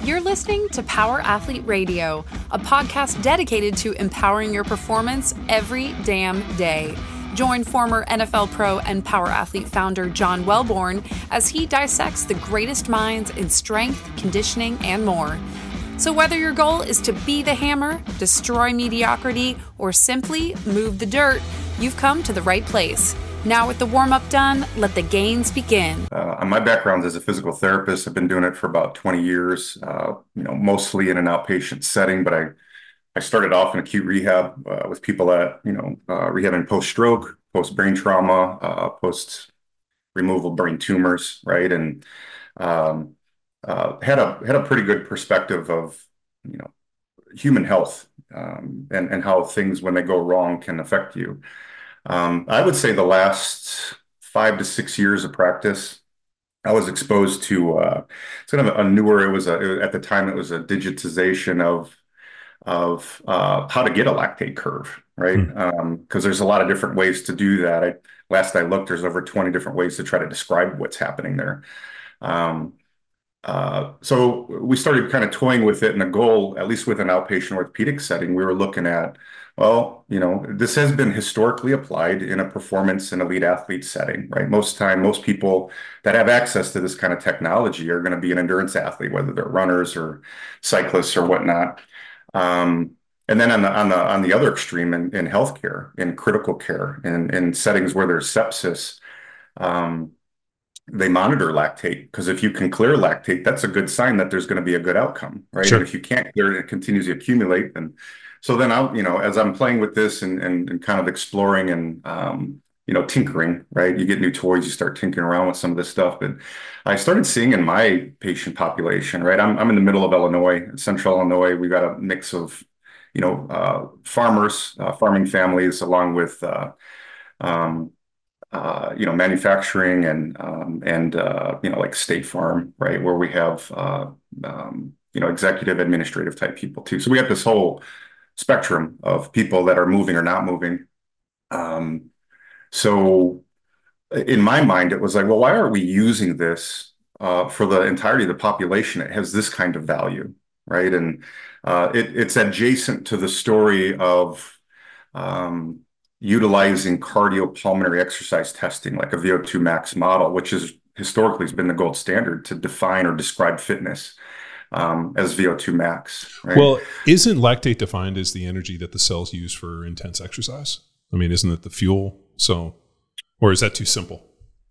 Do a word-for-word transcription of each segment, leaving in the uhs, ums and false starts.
You're listening to Power Athlete Radio, a podcast dedicated to empowering your performance every damn day. Join former N F L pro and Power Athlete founder John Welborn as he dissects the greatest minds in strength, conditioning, and more. So whether your goal is to be the hammer, destroy mediocrity, or simply move the dirt, you've come to the right place. Now with the warm-up done, let the gains begin. Uh, my background is a physical therapist. I've been doing it for about twenty years, uh, you know, mostly in an outpatient setting, but I, I started off in acute rehab uh, with people that, you know, uh, rehabbing post-stroke, post-brain trauma, uh, post-removal brain tumors, right? And um, uh, had a had a pretty good perspective of, you know, human health um, and, and how things, when they go wrong, can affect you. Um, I would say the last five to six years of practice, I was exposed to uh, it's kind of a newer. It was a at the time it was a digitization of of uh, how to get a lactate curve, right? Because mm. um, there's a lot of different ways to do that. I, last I looked, there's over twenty different ways to try to describe what's happening there. Um, uh, so we started kind of toying with it, and the goal, at least with an outpatient orthopedic setting, we were looking at, well, you know, this has been historically applied in a performance and elite athlete setting, right? Most time, most people that have access to this kind of technology are going to be an endurance athlete, whether they're runners or cyclists or whatnot. Um, and then on the on the on the other extreme, in, in healthcare, in critical care, in in settings where there's sepsis, um, they monitor lactate, because if you can clear lactate, that's a good sign that there's going to be a good outcome, right? Sure. And if you can't clear it, it continues to accumulate. And so then I'll, you know, as I'm playing with this and and, and kind of exploring and um, you know, tinkering, right? You get new toys, you start tinkering around with some of this stuff. But I started seeing in my patient population, right? I'm I'm in the middle of Illinois, central Illinois. We got a mix of, you know, uh, farmers, uh, farming families, along with uh, um, Uh, you know, manufacturing and um, and uh, you know, like State Farm, right, where we have uh, um, you know, executive administrative type people too. So we have this whole spectrum of people that are moving or not moving. Um, so in my mind, it was like, well, why are we using this uh, for the entirety of the population? It has this kind of value, right? And uh, it, it's adjacent to the story of um, utilizing cardiopulmonary exercise testing, like a V O two max model, which is historically has been the gold standard to define or describe fitness um, as V O two max. Right? Well, isn't lactate defined as the energy that the cells use for intense exercise? I mean, isn't it the fuel? So, or is that too simple?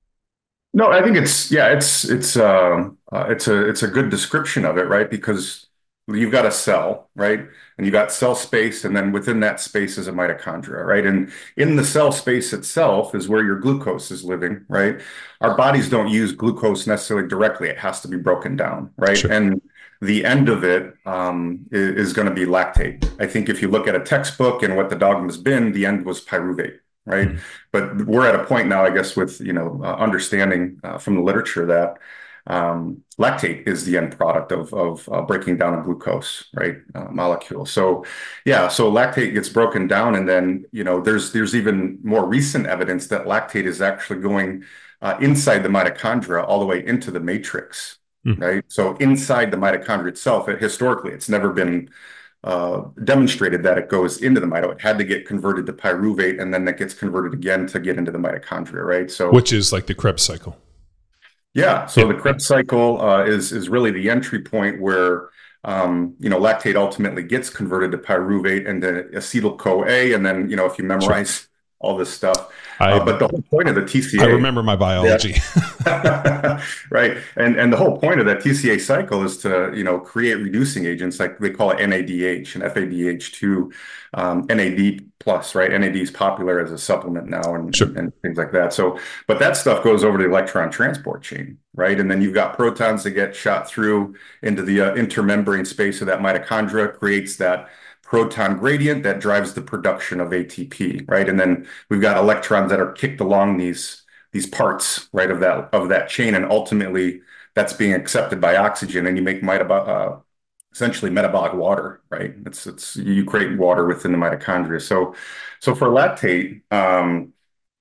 No, I think it's yeah, it's it's uh, uh, it's a it's a good description of it, right? Because you've got a cell, right? And you got cell space, and then within that space is a mitochondria, right? And in the cell space itself is where your glucose is living, right? Our bodies don't use glucose necessarily directly. It has to be broken down, right? Sure. And the end of it um, is, is going to be lactate. I think if you look at a textbook and what the dogma's been, the end was pyruvate, right? Mm-hmm. But we're at a point now, I guess, with, you know, uh, understanding uh, from the literature that Um, lactate is the end product of, of uh, breaking down a glucose, right, uh, molecule. So, yeah, so lactate gets broken down, and then, you know, there's there's even more recent evidence that lactate is actually going uh, inside the mitochondria all the way into the matrix, mm. right? So inside the mitochondria itself, it, historically, it's never been uh, demonstrated that it goes into the mito. It had to get converted to pyruvate, and then that gets converted again to get into the mitochondria, right? So, which is like the Krebs cycle. Yeah, so the Krebs cycle uh, is is really the entry point where um, you know, lactate ultimately gets converted to pyruvate and then acetyl-CoA, and then, you know, if you memorize sure. all this stuff, I, uh, but the whole point of the T C A, I remember my biology, yeah. right? And and the whole point of that T C A cycle is to, you know, create reducing agents, like they call it N A D H and F A D H two, um, N A D plus, right? N A D is popular as a supplement now, and, sure. and, and things like that. So, but that stuff goes over the electron transport chain, right? And then you've got protons that get shot through into the uh, intermembrane space of that mitochondria, creates that proton gradient that drives the production of A T P, right? And then we've got electrons that are kicked along these these parts, right, of that of that chain, and ultimately that's being accepted by oxygen, and you make metabolic, uh, essentially metabolic water, right? It's it's you create water within the mitochondria. So, so for lactate, um,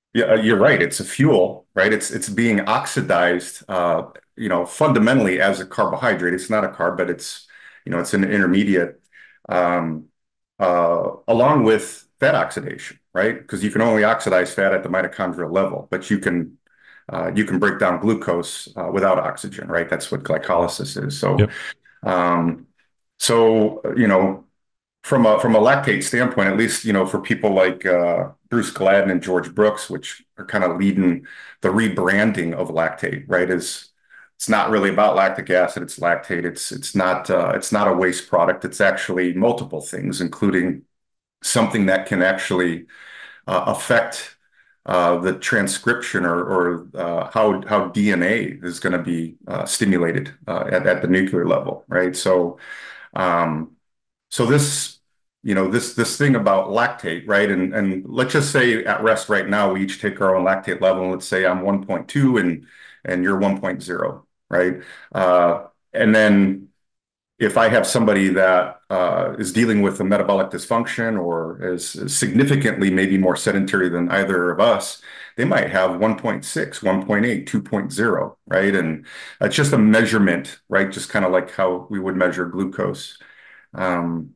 Yeah, you're right. It's a fuel, right? It's it's being oxidized, uh, you know, fundamentally as a carbohydrate. It's not a carb, but it's, you know, it's an intermediate, um, uh, along with fat oxidation, right? Because you can only oxidize fat at the mitochondrial level, but you can uh, you can break down glucose uh, without oxygen, right? That's what glycolysis is. So, Yep. um, so you know, from a from a lactate standpoint, at least, you know, for people like uh, Bruce Gladden and George Brooks, which are kind of leading the rebranding of lactate, right? Is it's not really about lactic acid; it's lactate. It's it's not uh, it's not a waste product. It's actually multiple things, including something that can actually uh, affect uh, the transcription or, or uh, how how D N A is going to be uh, stimulated uh, at, at the nuclear level, right? So. Um, so this, you know, this this thing about lactate, right? And and let's just say at rest right now, we each take our own lactate level. And let's say I'm one point two and and you're one point zero, right? Uh, and then if I have somebody that uh, is dealing with a metabolic dysfunction or is, is significantly maybe more sedentary than either of us, they might have one point six, one point eight, two point zero, right? And it's just a measurement, right? Just kind of like how we would measure glucose. Um,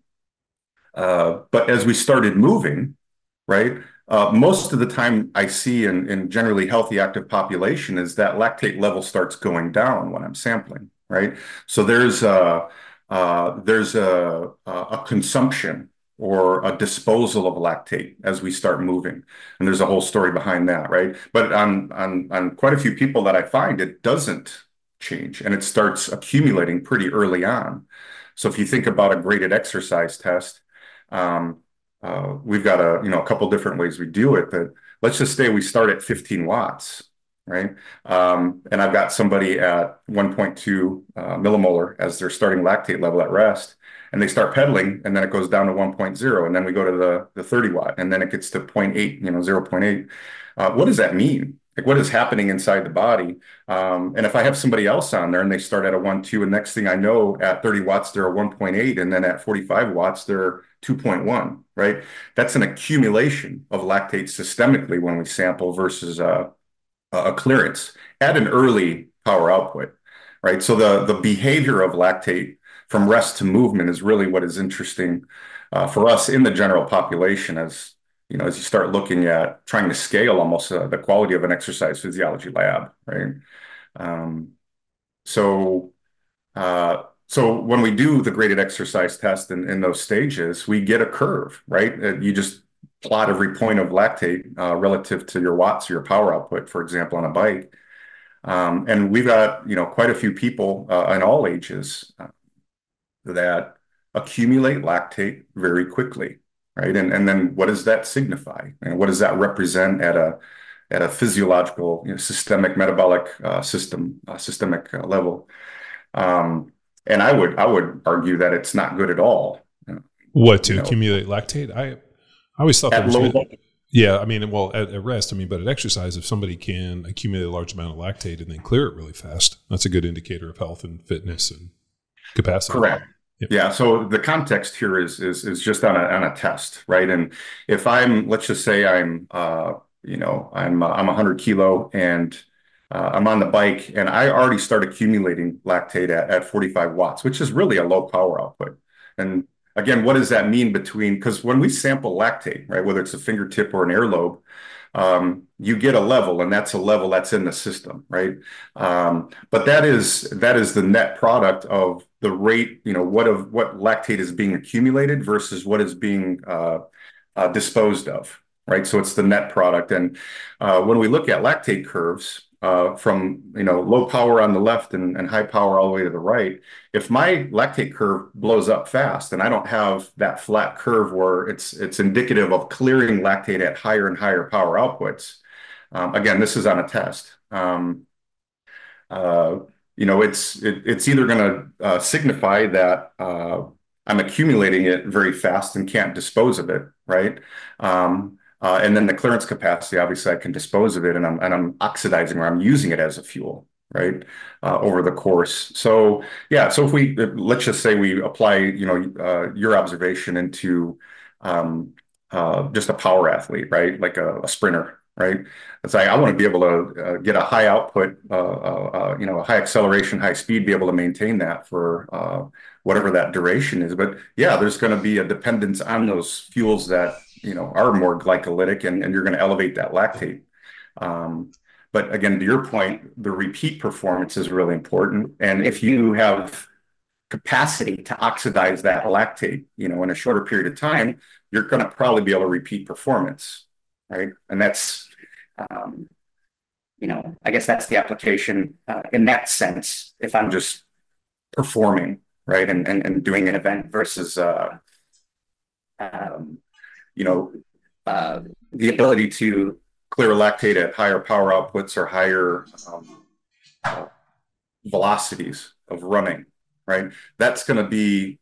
uh, but as we started moving, right, uh, most of the time I see in, in generally healthy active population is that lactate level starts going down when I'm sampling, right? So there's a, uh, there's a, a consumption or a disposal of lactate as we start moving. And there's a whole story behind that, right? But on, on, on quite a few people that I find, it doesn't change and it starts accumulating pretty early on. So if you think about a graded exercise test, um, uh, we've got a, you know, a couple different ways we do it, but let's just say we start at fifteen watts, right? Um, and I've got somebody at one point two uh, millimolar as their starting lactate level at rest, and they start pedaling, and then it goes down to one point zero, and then we go to the, the thirty watt, and then it gets to zero point eight, you know, zero point eight. Uh, what does that mean? Like, what is happening inside the body? Um, and if I have somebody else on there and they start at a one, two, and next thing I know, at thirty watts, they're a one point eight, and then at forty-five watts, they're two point one, right? That's an accumulation of lactate systemically when we sample versus uh, a clearance at an early power output, right? So the, the behavior of lactate from rest to movement is really what is interesting uh, for us in the general population as, you know, as you start looking at trying to scale almost uh, the quality of an exercise physiology lab, right? Um, so, uh, so when we do the graded exercise test in, in those stages, we get a curve, right? Uh, You just plot every point of lactate uh, relative to your watts or your power output, for example, on a bike. Um, and we've got, you know, quite a few people uh, in all ages uh, that accumulate lactate very quickly, right? And and then what does that signify? And what does that represent at a at a physiological, you know, systemic metabolic uh, system uh, systemic uh, level? Um, and I would I would argue that it's not good at all. What, to You know, accumulate lactate? I I always thought that at was low. good. Yeah, I mean, well, at, at rest, I mean, but at exercise, if somebody can accumulate a large amount of lactate and then clear it really fast, that's a good indicator of health and fitness and capacity. Correct. Yep. Yeah. So the context here is is is just on a on a test, right? And if I'm, let's just say I'm, uh, you know, I'm uh, I'm one hundred kilo and uh, I'm on the bike and I already start accumulating lactate at, at forty-five watts, which is really a low power output. And again, what does that mean between? Because when we sample lactate, right, whether it's a fingertip or an air lobe, um, you get a level, and that's a level that's in the system, right? Um, but that is that is the net product of the rate, you know, what of what lactate is being accumulated versus what is being uh, uh, disposed of, right? So it's the net product. And uh, when we look at lactate curves uh, from, you know, low power on the left and, and high power all the way to the right, if my lactate curve blows up fast and I don't have that flat curve where it's it's indicative of clearing lactate at higher and higher power outputs, um, again, this is on a test. Um, uh, you know, it's it, it's either going to uh, signify that uh, I'm accumulating it very fast and can't dispose of it, right? Um, uh, and then the clearance capacity, obviously, I can dispose of it, and I'm and I'm oxidizing or I'm using it as a fuel, right? Uh, over the course. So yeah, so if we let's just say we apply, you know, uh, your observation into um, uh, just a power athlete, right? Like a, a sprinter. right? It's like I want to be able to uh, get a high output, uh, uh, uh, you know, a high acceleration, high speed, be able to maintain that for uh, whatever that duration is. But yeah, there's going to be a dependence on those fuels that, you know, are more glycolytic, and, and you're going to elevate that lactate. Um, but again, to your point, the repeat performance is really important. And if you have capacity to oxidize that lactate, you know, in a shorter period of time, you're going to probably be able to repeat performance, right? And that's, um, you know, I guess that's the application uh, in that sense. If I'm just performing, right, and and, and doing an event versus, uh, um, you know, uh, the ability to clear lactate at higher power outputs or higher um, uh, velocities of running, right? That's going to be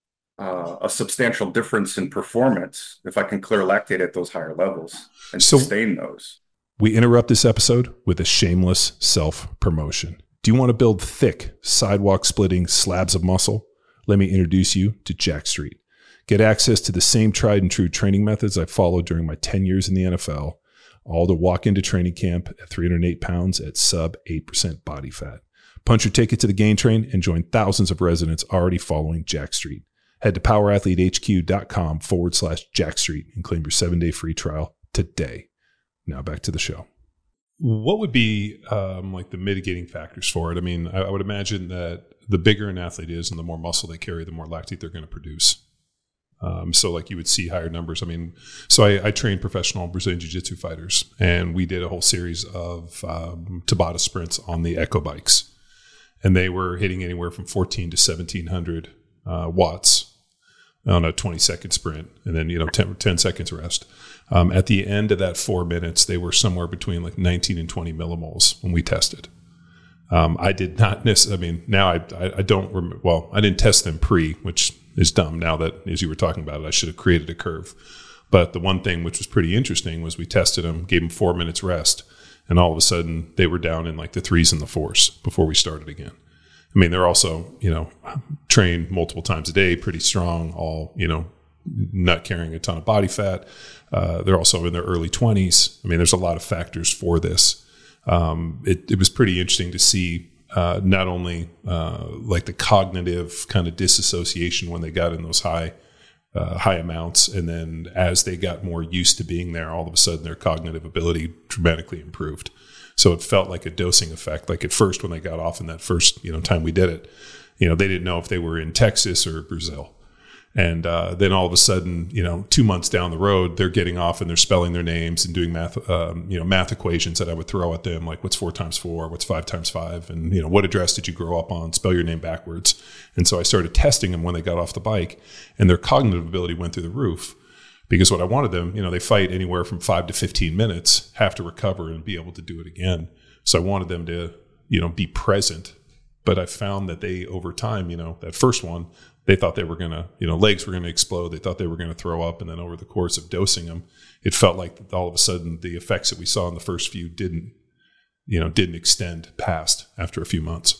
uh, a substantial difference in performance if I can clear lactate at those higher levels and so sustain those. We interrupt this episode with a shameless self-promotion. Do you want to build thick, sidewalk-splitting slabs of muscle? Let me introduce you to Jack Street. Get access to the same tried and true training methods I followed during my ten years in the N F L, all to walk into training camp at three hundred eight pounds at sub eight percent body fat. Punch your ticket to the Gain Train and join thousands of residents already following Jack Street. Head to powerathletehq.com forward slash Jack Street and claim your seven-day free trial today. Now back to the show. What would be um, like the mitigating factors for it? I mean, I, I would imagine that the bigger an athlete is and the more muscle they carry, the more lactate they're going to produce. Um, so like you would see higher numbers. I mean, so I, I trained professional Brazilian Jiu-Jitsu fighters, and we did a whole series of um, Tabata sprints on the Echo bikes. And they were hitting anywhere from fourteen to seventeen hundred uh, watts on a twenty second sprint. And then, you know, ten, ten seconds rest. Um, at the end of that four minutes, they were somewhere between like nineteen and twenty millimoles when we tested. Um, I did not miss. I mean, now I, I, I don't remember. Well, I didn't test them pre, which is dumb now that, as you were talking about it, I should have created a curve. But the one thing which was pretty interesting was we tested them, gave them four minutes rest, and all of a sudden they were down in like the threes and the fours before we started again. I mean, they're also, you know, trained multiple times a day, pretty strong, all, you know, not carrying a ton of body fat. Uh, they're also in their early twenties. I mean, there's a lot of factors for this. Um, it, it was pretty interesting to see uh, not only uh, like the cognitive kind of disassociation when they got in those high uh, high amounts, and then as they got more used to being there, all of a sudden their cognitive ability dramatically improved. So it felt like a dosing effect. Like at first when they got off in that first, you know, time we did it, you know, they didn't know if they were in Texas or Brazil. And uh, then all of a sudden, you know, two months down the road, they're getting off and they're spelling their names and doing math, um, you know, math equations that I would throw at them, like what's four times four, what's five times five, and you know, what address did you grow up on? Spell your name backwards. And so I started testing them when they got off the bike, and their cognitive ability went through the roof. Because what I wanted them, you know, they fight anywhere from five to fifteen minutes, have to recover and be able to do it again. So I wanted them to, you know, be present. But I found that they, over time, you know, that first one, they thought they were going to, you know, legs were going to explode. They thought they were going to throw up. And then over the course of dosing them, it felt like all of a sudden the effects that we saw in the first few didn't, you know, didn't extend past after a few months.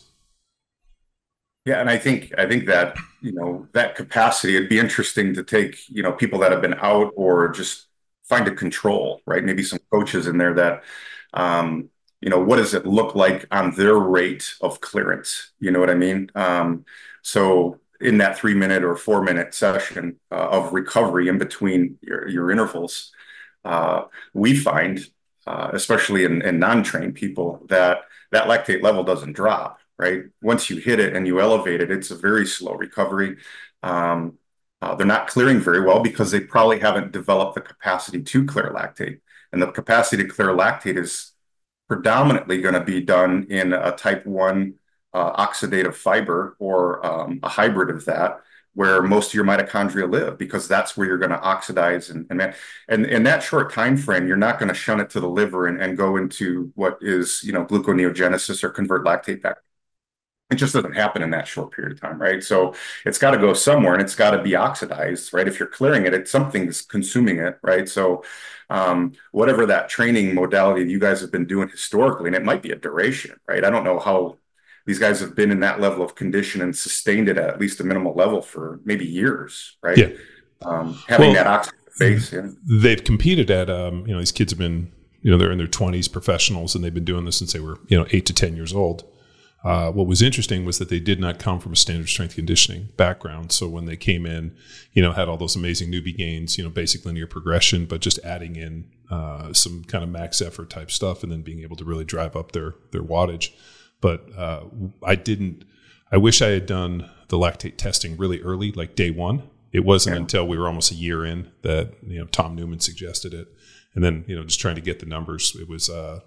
Yeah. And I think, I think that, you know, that capacity, it'd be interesting to take, you know, people that have been out or just find a control, right? Maybe some coaches in there that, um, you know, what does it look like on their rate of clearance? You know what I mean? Um, so in that three minute or four minute session uh, of recovery in between your, your intervals, uh, we find, uh, especially in, in non-trained people, that that lactate level doesn't drop, right? Once you hit it and you elevate it, it's a very slow recovery. Um, uh, they're not clearing very well because they probably haven't developed the capacity to clear lactate. And the capacity to clear lactate is predominantly going to be done in a type one uh, oxidative fiber or um, a hybrid of that, where most of your mitochondria live, because that's where you're going to oxidize. And, and, and in that short time frame, you're not going to shun it to the liver and, and go into what is, you know, gluconeogenesis or convert lactate back. It just doesn't happen in that short period of time, right? So it's got to go somewhere, and it's got to be oxidized, right? If you're clearing it, it's something's consuming it, right? So um, whatever that training modality you guys have been doing historically, and it might be a duration, right? I don't know how these guys have been in that level of condition and sustained it at at least a minimal level for maybe years, right? Yeah. Um, having well, that oxidative base. Yeah. They've competed at, um, you know, these kids have been you know, they're in their twenties, professionals, and they've been doing this since they were, you know, eight to ten years old. Uh, what was interesting was that they did not come from a standard strength conditioning background. So when they came in, you know, had all those amazing newbie gains, you know, basic linear progression, but just adding in uh, some kind of max effort type stuff, and then being able to really drive up their their wattage. But uh, I didn't. I wish I had done the lactate testing really early, like day one. It wasn't yeah. until we were almost a year in that, you know, Tom Newman suggested it, and then, you know, just trying to get the numbers. It was. Uh,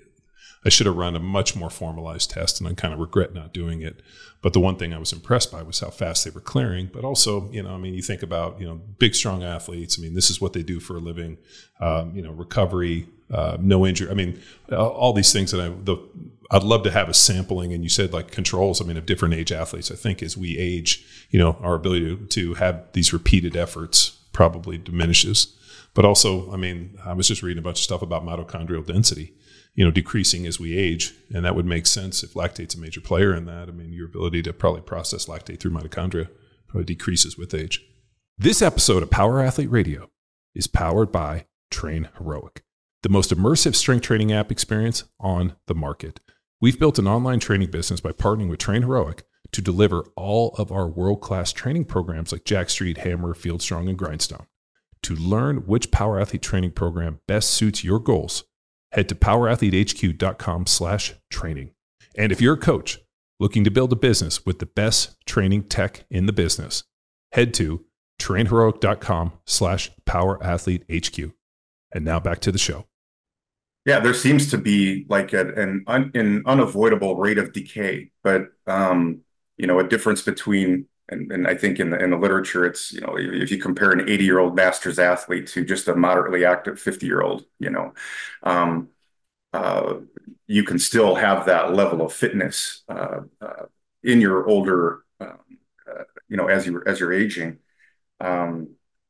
I should have run a much more formalized test, and I kind of regret not doing it. But the one thing I was impressed by was how fast they were clearing. But also, you know, I mean, you think about, you know, big, strong athletes. I mean, this is what they do for a living. Um, you know, recovery, uh, no injury. I mean, all these things that I, the, I'd love to have a sampling. And you said like controls, I mean, of different age athletes. I think as we age, you know, our ability to, to have these repeated efforts probably diminishes. But also, I mean, I was just reading a bunch of stuff about mitochondrial density, you know, decreasing as we age. And that would make sense if lactate's a major player in that. I mean, your ability to probably process lactate through mitochondria probably decreases with age. This episode of Power Athlete Radio is powered by Train Heroic, the most immersive strength training app experience on the market. We've built an online training business by partnering with Train Heroic to deliver all of our world-class training programs like Jack Street, Hammer, Field Strong, and Grindstone. To learn which Power Athlete training program best suits your goals, head to powerathletehq.com slash training. And if you're a coach looking to build a business with the best training tech in the business, head to trainheroic.com slash powerathletehq. And now back to the show. Yeah, there seems to be like a, an, un, an unavoidable rate of decay, but, um, you know, a difference between, and, and I think in the, in the literature, it's, you know, if you compare an eighty year old masters athlete to just a moderately active fifty year old, you know, um, uh, you can still have that level of fitness uh, uh, in your older, um, uh, you know, as you as you're aging. Um,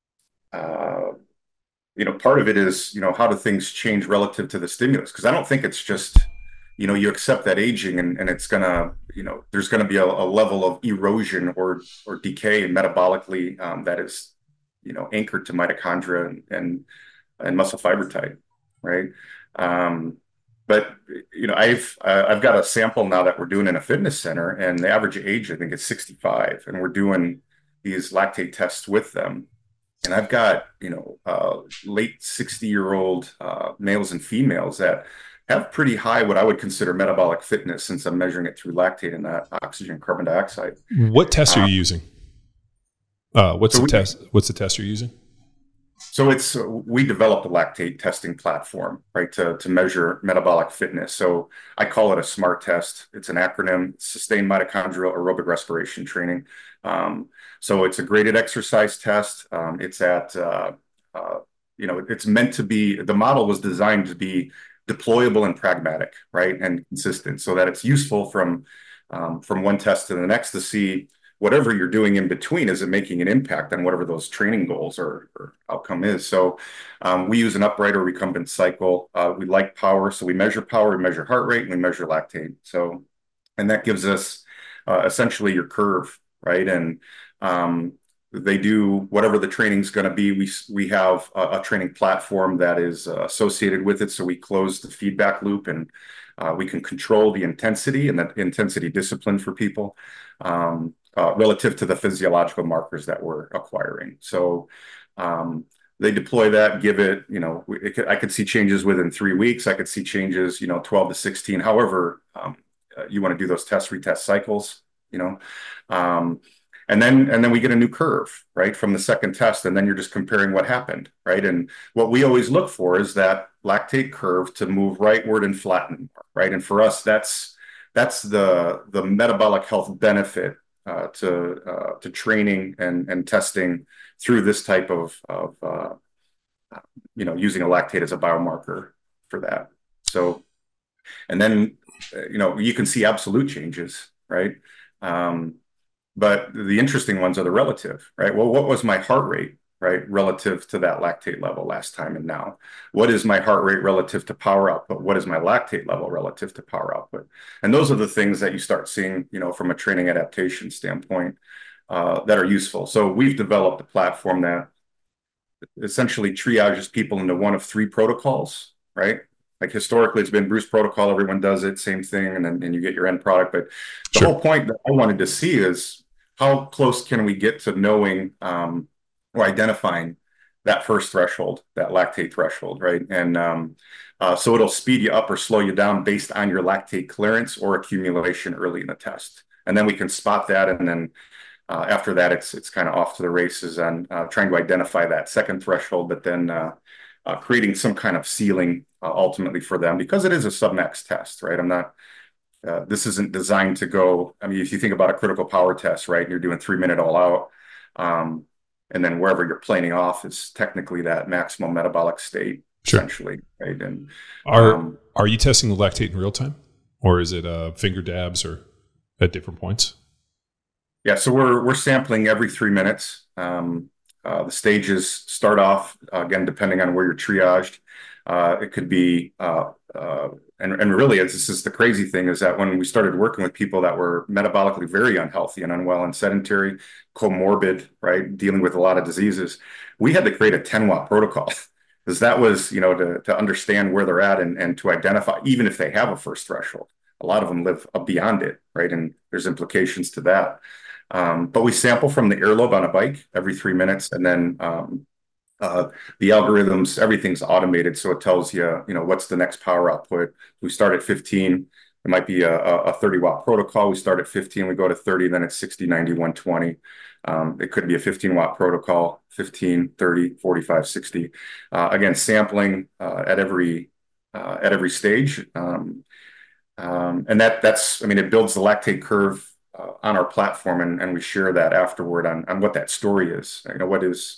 uh, you know, part of it is, you know, how do things change relative to the stimulus? Because I don't think it's just, you know, you accept that aging and, and it's gonna, you know, there's gonna be a, a level of erosion or or decay and metabolically um, that is, you know, anchored to mitochondria and and, and muscle fiber type, right? Um, but you know, I've uh, I've got a sample now that we're doing in a fitness center, and the average age I think is sixty-five, and we're doing these lactate tests with them. And I've got, you know, uh, late sixty year old uh, males and females that have pretty high, what I would consider metabolic fitness, since I'm measuring it through lactate and that oxygen, carbon dioxide. What test um, are you using? Uh, what's so the we, test? What's the test you're using? So it's, uh, we developed a lactate testing platform, right, to, to measure metabolic fitness. So I call it a SMART test. It's an acronym, Sustained Mitochondrial Aerobic Respiration Training. Um, so it's a graded exercise test. Um, it's at, uh, uh, you know, it's meant to be, the model was designed to be deployable and pragmatic, right, and consistent, so that it's useful from, um, from one test to the next to see whatever you're doing in between, is it making an impact on whatever those training goals or, or outcome is. So um, we use an upright or recumbent cycle. Uh, we like power, so we measure power, we measure heart rate, and we measure lactate. So, and that gives us uh, essentially your curve, right? And um, they do whatever the training's going to be. We we have a, a training platform that is uh, associated with it, so we close the feedback loop, and uh, we can control the intensity and that intensity discipline for people. Um, Uh, relative to the physiological markers that we're acquiring. So um, they deploy that, give it, you know, it could, I could see changes within three weeks. I could see changes, you know, twelve to sixteen, however um, uh, you want to do those test retest cycles, you know. Um, and then and then we get a new curve, right, from the second test. And then you're just comparing what happened, right? And what we always look for is that lactate curve to move rightward and flatten, right? And for us, that's that's the, the metabolic health benefit Uh, to uh, to training and and testing through this type of of uh, you know, using a lactate as a biomarker for that. So, and then you know, you can see absolute changes, right? Um, but the interesting ones are the relative, right? Well, what was my heart rate, right, relative to that lactate level last time and now? What is my heart rate relative to power output? What is my lactate level relative to power output? And those are the things that you start seeing, you know, from a training adaptation standpoint uh, that are useful. So we've developed a platform that essentially triages people into one of three protocols, right? Like historically, it's been Bruce protocol. Everyone does it, same thing, and then and you get your end product. But the Sure. whole point that I wanted to see is how close can we get to knowing um, or identifying that first threshold, that lactate threshold, right? And um, uh, so it'll speed you up or slow you down based on your lactate clearance or accumulation early in the test. And then we can spot that, and then uh, after that, it's it's kind of off to the races on uh, trying to identify that second threshold, but then uh, uh, creating some kind of ceiling uh, ultimately for them, because it is a submax test, right? I'm not. Uh, this isn't designed to go. I mean, if you think about a critical power test, right, you're doing three minute all out, um, and then wherever you're planing off is technically that maximum metabolic state, Sure. essentially, right? And Are um, are you testing the lactate in real time, or is it uh, finger dabs or at different points? Yeah, so we're we're sampling every three minutes. Um, uh, the stages start off uh, again, depending on where you're triaged. Uh, it could be, uh, uh, and and really, it's, this is the crazy thing is that when we started working with people that were metabolically very unhealthy and unwell and sedentary, comorbid, right, dealing with a lot of diseases, we had to create a ten watt protocol. Because that was, you know, to to understand where they're at and and to identify, even if they have a first threshold. A lot of them live beyond it, right? And there's implications to that. Um, but we sample from the earlobe on a bike every three minutes, and then um, uh, the algorithms, everything's automated, so it tells you, you know, what's the next power output. We start at fifteen. It might be a, a thirty watt protocol. We start at fifteen, we go to thirty, then it's sixty, ninety, one twenty. Um, it could be a fifteen watt protocol, fifteen, thirty, forty-five, sixty. Uh, again, sampling uh, at every uh, at every stage. Um, um, and that that's, I mean, it builds the lactate curve uh, on our platform, and, and we share that afterward on, on what that story is. You know, what is,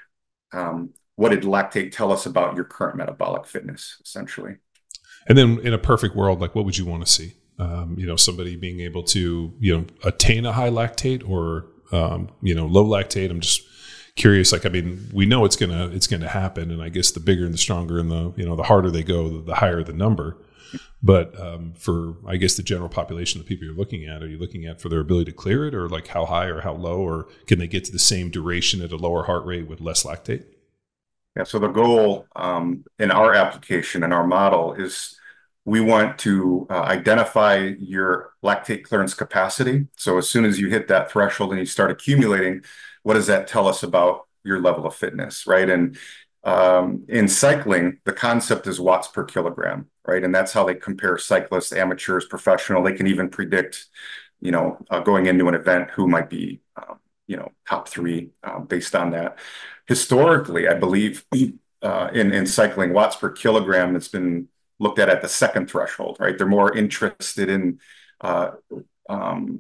um, what did lactate tell us about your current metabolic fitness, essentially? And then in a perfect world, like what would you want to see? Um, you know, somebody being able to, you know, attain a high lactate or, um, you know, low lactate. I'm just curious. Like, I mean, we know it's gonna it's gonna happen, and I guess the bigger and the stronger and the you know the harder they go, the, the higher the number. But um, for I guess the general population of people you're looking at, are you looking at for their ability to clear it, or like how high or how low, or can they get to the same duration at a lower heart rate with less lactate? Yeah. So the goal um, in our application and our model is we want to uh, identify your lactate clearance capacity. So as soon as you hit that threshold and you start accumulating, what does that tell us about your level of fitness, right? And um, in cycling, the concept is watts per kilogram, right? And that's how they compare cyclists, amateurs, professional. They can even predict, you know, uh, going into an event who might be, um, you know, top three uh, based on that. Historically, I believe uh, in, in cycling, watts per kilogram, it's been looked at at the second threshold, right? They're more interested in, uh, um,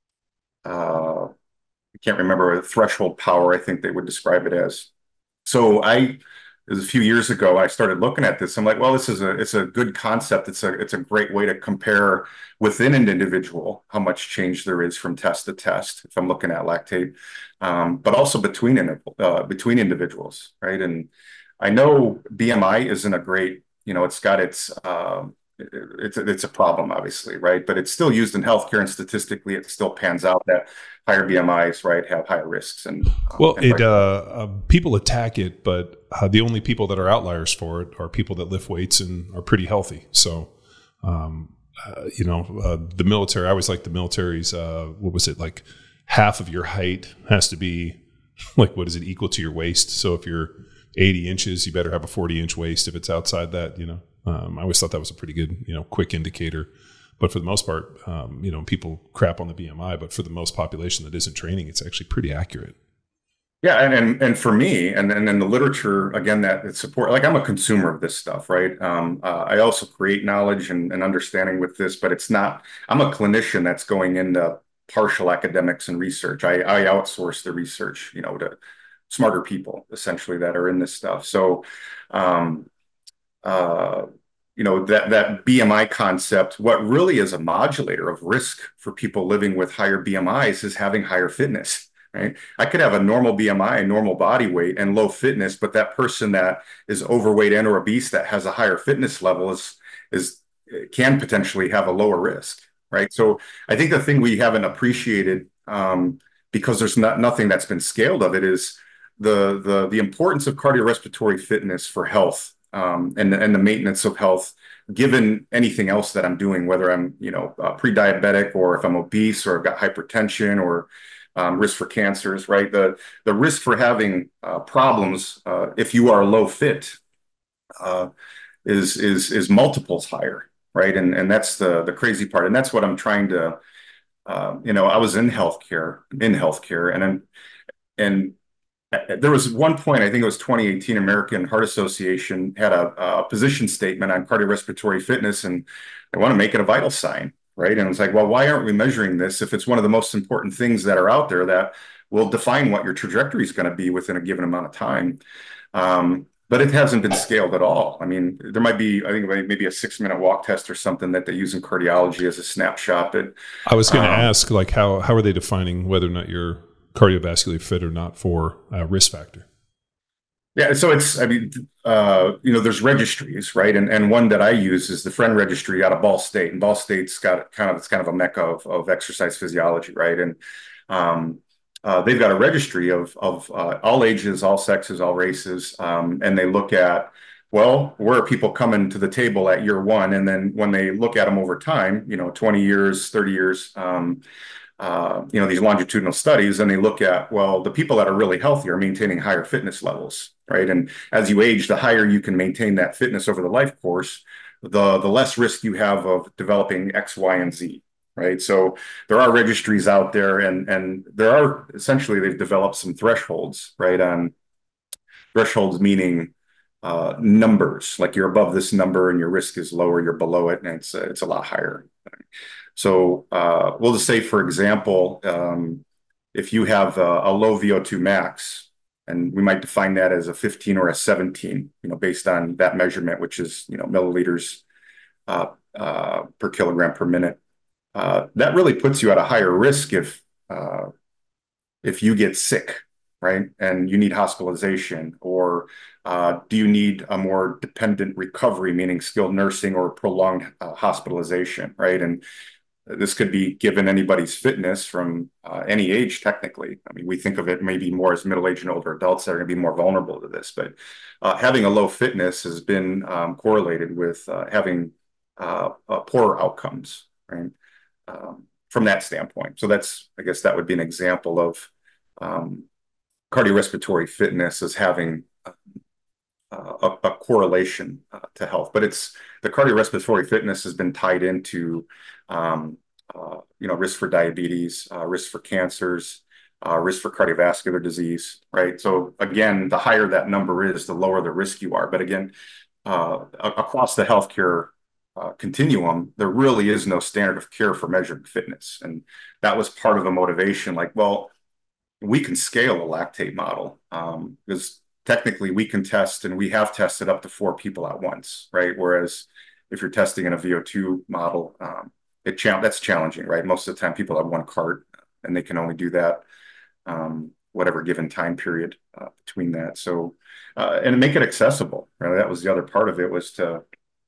uh, I can't remember, threshold power, I think they would describe it as. So I, it was a few years ago, I started looking at this. I'm like, well, this is a, it's a good concept. It's a, it's a great way to compare within an individual how much change there is from test to test, if I'm looking at lactate, um, but also between, uh, between individuals, right? And I know B M I isn't a great, you know, it's got its, um, it's, it's a problem, obviously, right? But it's still used in healthcare, and statistically, it still pans out that higher B M Is, right, have higher risks. And um, well, and it right. uh, uh, people attack it, but uh, the only people that are outliers for it are people that lift weights and are pretty healthy. So, um, uh, you know, uh, the military. I always like the military's. Uh, what was it like? Half of your height has to be like what is it equal to your waist? So if you're eighty inches, you better have a forty inch waist. If it's outside that, you know, um, I always thought that was a pretty good, you know, quick indicator. But for the most part, um, you know, people crap on the B M I, but for the most population that isn't training, it's actually pretty accurate. Yeah, and and, and for me, and then in the literature, again, that it support, like I'm a consumer of this stuff, right? Um, uh, I also create knowledge and, and understanding with this, but it's not, I'm a clinician that's going into partial academics and research. I, I outsource the research, you know, to smarter people, essentially, that are in this stuff. So, um, uh, you know, that, that B M I concept, what really is a modulator of risk for people living with higher B M Is is having higher fitness, right? I could have a normal B M I, a normal body weight, and low fitness, but that person that is overweight and or obese that has a higher fitness level is, is can potentially have a lower risk, right? So I think the thing we haven't appreciated, um, because there's not nothing that's been scaled of it, is the the the importance of cardiorespiratory fitness for health. Um, and, and the maintenance of health given anything else that I'm doing, whether I'm, you know, uh, pre-diabetic or if I'm obese or I've got hypertension or um, risk for cancers, right? The, the risk for having uh, problems uh, if you are low fit uh, is, is, is multiples higher, right? And, and that's the, the crazy part. And that's what I'm trying to, uh, you know, I was in healthcare, in healthcare and I'm, and there was one point, I think it was twenty eighteen, American Heart Association had a, a position statement on cardiorespiratory fitness, and they want to make it a vital sign, right? And it's like, well, why aren't we measuring this if it's one of the most important things that are out there that will define what your trajectory is going to be within a given amount of time? Um, but it hasn't been scaled at all. I mean, there might be, I think maybe a six minute walk test or something that they use in cardiology as a snapshot. But I was going to um, ask, like, how, how are they defining whether or not you're cardiovascularly fit or not for a risk factor? Yeah, so it's, I mean, uh, you know, there's registries, right? And and one that I use is the Friend Registry out of Ball State. And Ball State's got kind of, it's kind of a mecca of, of exercise physiology, right? And um, uh, they've got a registry of, of uh, all ages, all sexes, all races. Um, and they look at, well, where are people coming to the table at year one? And then when they look at them over time, you know, twenty years, thirty years, um, Uh, you know, these longitudinal studies, and they look at, well, the people that are really healthy are maintaining higher fitness levels, right? And as you age, the higher you can maintain that fitness over the life course, the, the less risk you have of developing X, Y, and Z, right? So there are registries out there, and, and there are, essentially, they've developed some thresholds, right? On thresholds meaning uh, numbers, like you're above this number and your risk is lower, you're below it, and it's, it's a lot higher. So uh, we'll just say, for example, um, if you have a, a low V O two max, and we might define that as a fifteen or a seventeen, you know, based on that measurement, which is, you know, milliliters uh, uh, per kilogram per minute, uh, that really puts you at a higher risk if uh, if you get sick, right? And you need hospitalization, or uh, do you need a more dependent recovery, meaning skilled nursing or prolonged uh, hospitalization, right? And this could be given anybody's fitness from uh, any age, technically. I mean, we think of it maybe more as middle-aged and older adults that are going to be more vulnerable to this. But uh, having a low fitness has been um, correlated with uh, having uh, uh, poorer outcomes, right? Um, from that standpoint. So that's, I guess that would be an example of um, cardiorespiratory fitness as having uh, a, a correlation uh, to health. But it's, the cardiorespiratory fitness has been tied into Um, uh, you know, risk for diabetes, uh, risk for cancers, uh, risk for cardiovascular disease, right? So again, the higher that number is, the lower the risk you are. But again, uh, across the healthcare uh, continuum, there really is no standard of care for measuring fitness. And that was part of the motivation, like, well, we can scale a lactate model um, because technically we can test, and we have tested up to four people at once, right? Whereas if you're testing in a V O two model, um, It cha- that's challenging, right? Most of the time people have one cart and they can only do that um, whatever given time period uh, between that. So, uh, and make it accessible, right? That was the other part of it, was to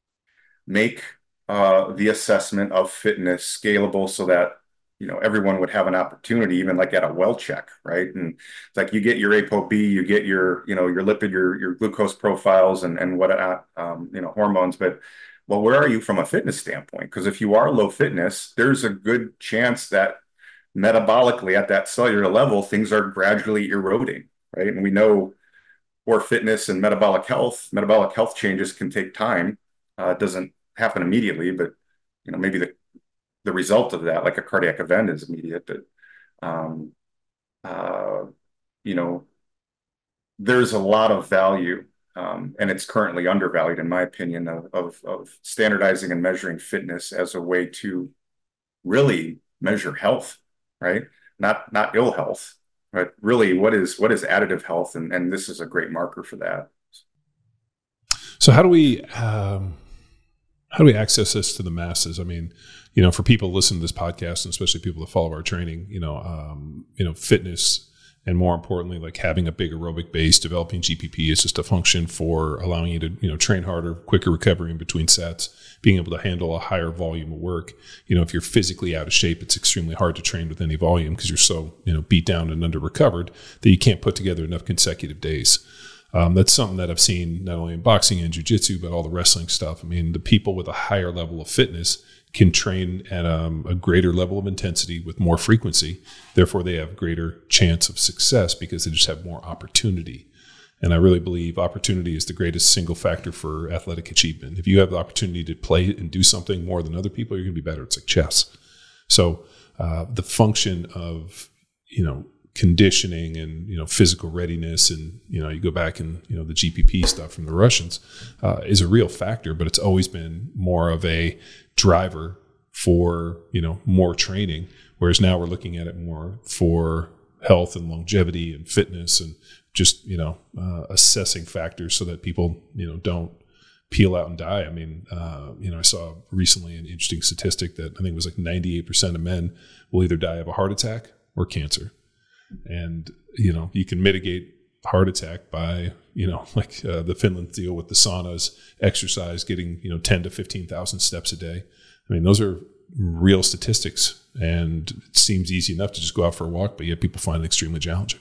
make uh, the assessment of fitness scalable so that, you know, everyone would have an opportunity, even like at a well check, right? And it's like you get your ApoB, you get your, you know, your lipid, your, your glucose profiles and, and whatnot, um, you know, hormones, but well, where are you from a fitness standpoint? Because if you are low fitness, there's a good chance that metabolically at that cellular level, things are gradually eroding, right? And we know poor fitness and metabolic health, metabolic health changes can take time. Uh, it doesn't happen immediately, but, you know, maybe the, the result of that, like a cardiac event, is immediate. But, um, uh, you know, there's a lot of value Um, and it's currently undervalued, in my opinion, of, of, of standardizing and measuring fitness as a way to really measure health, right? Not not ill health, but really what is what is additive health, and, and this is a great marker for that. So how do we um, how do we access this to the masses? I mean, you know, for people listening to this podcast, and especially people that follow our training, you know, um, you know, fitness. And more importantly, like having a big aerobic base, developing G P P is just a function for allowing you to, you know, train harder, quicker recovery in between sets, being able to handle a higher volume of work. You know, if you're physically out of shape, it's extremely hard to train with any volume because you're so, you know, beat down and under recovered that you can't put together enough consecutive days. Um, that's something that I've seen not only in boxing and jiu-jitsu, but all the wrestling stuff. I mean, the people with a higher level of fitness can train at um, a greater level of intensity with more frequency. Therefore, they have greater chance of success because they just have more opportunity. And I really believe opportunity is the greatest single factor for athletic achievement. If you have the opportunity to play and do something more than other people, you're going to be better. It's like chess. So uh, the function of, you know, conditioning and, you know, physical readiness, and, you know, you go back and, you know, the G P P stuff from the Russians uh, is a real factor, but it's always been more of a driver for, you know, more training. Whereas now we're looking at it more for health and longevity and fitness and just, you know, uh, assessing factors so that people, you know, don't peel out and die. I mean, uh, you know, I saw recently an interesting statistic that I think it was like ninety-eight percent of men will either die of a heart attack or cancer. And, you know, you can mitigate heart attack by, you know, like uh, the Finland deal with the saunas, exercise, getting, you know, ten to fifteen thousand steps a day. I mean, those are real statistics, and it seems easy enough to just go out for a walk, but yet people find it extremely challenging.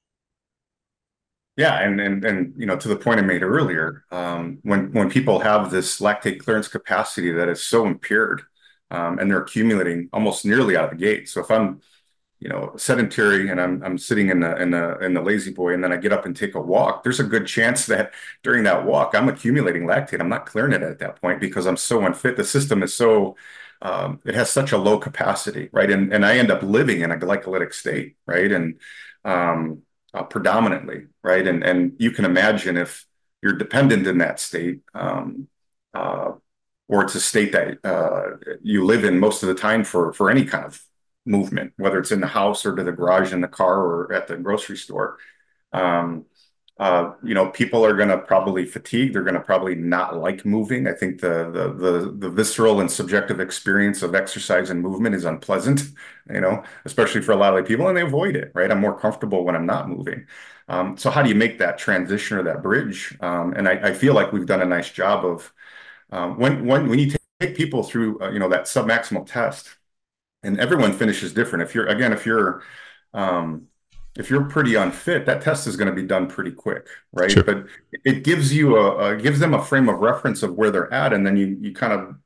Yeah, and and and you know, to the point I made earlier, um, when when people have this lactate clearance capacity that is so impaired, um, and they're accumulating almost nearly out of the gate. So if I'm, you know, sedentary and I'm I'm sitting in the in the in the lazy boy, and then I get up and take a walk, there's a good chance that during that walk I'm accumulating lactate. I'm not clearing it at that point because I'm so unfit. The system is so um, it has such a low capacity, right? And and I end up living in a glycolytic state, right? And um, uh, predominantly, right? And and you can imagine if you're dependent in that state, um, uh, or it's a state that uh, you live in most of the time for for any kind of movement, whether it's in the house or to the garage in the car or at the grocery store. Um, uh, you know, people are going to probably fatigue. They're going to probably not like moving. I think the, the the the visceral and subjective experience of exercise and movement is unpleasant, you know, especially for a lot of people, and they avoid it, right? I'm more comfortable when I'm not moving. Um, so how do you make that transition or that bridge? Um, and I, I feel like we've done a nice job of um, when when when you take people through, uh, you know, that submaximal test. And everyone finishes different. If you're, again, if you're, um, if you're pretty unfit, that test is going to be done pretty quick, right? Sure. But it gives you a, a, gives them a frame of reference of where they're at, and then you you kind of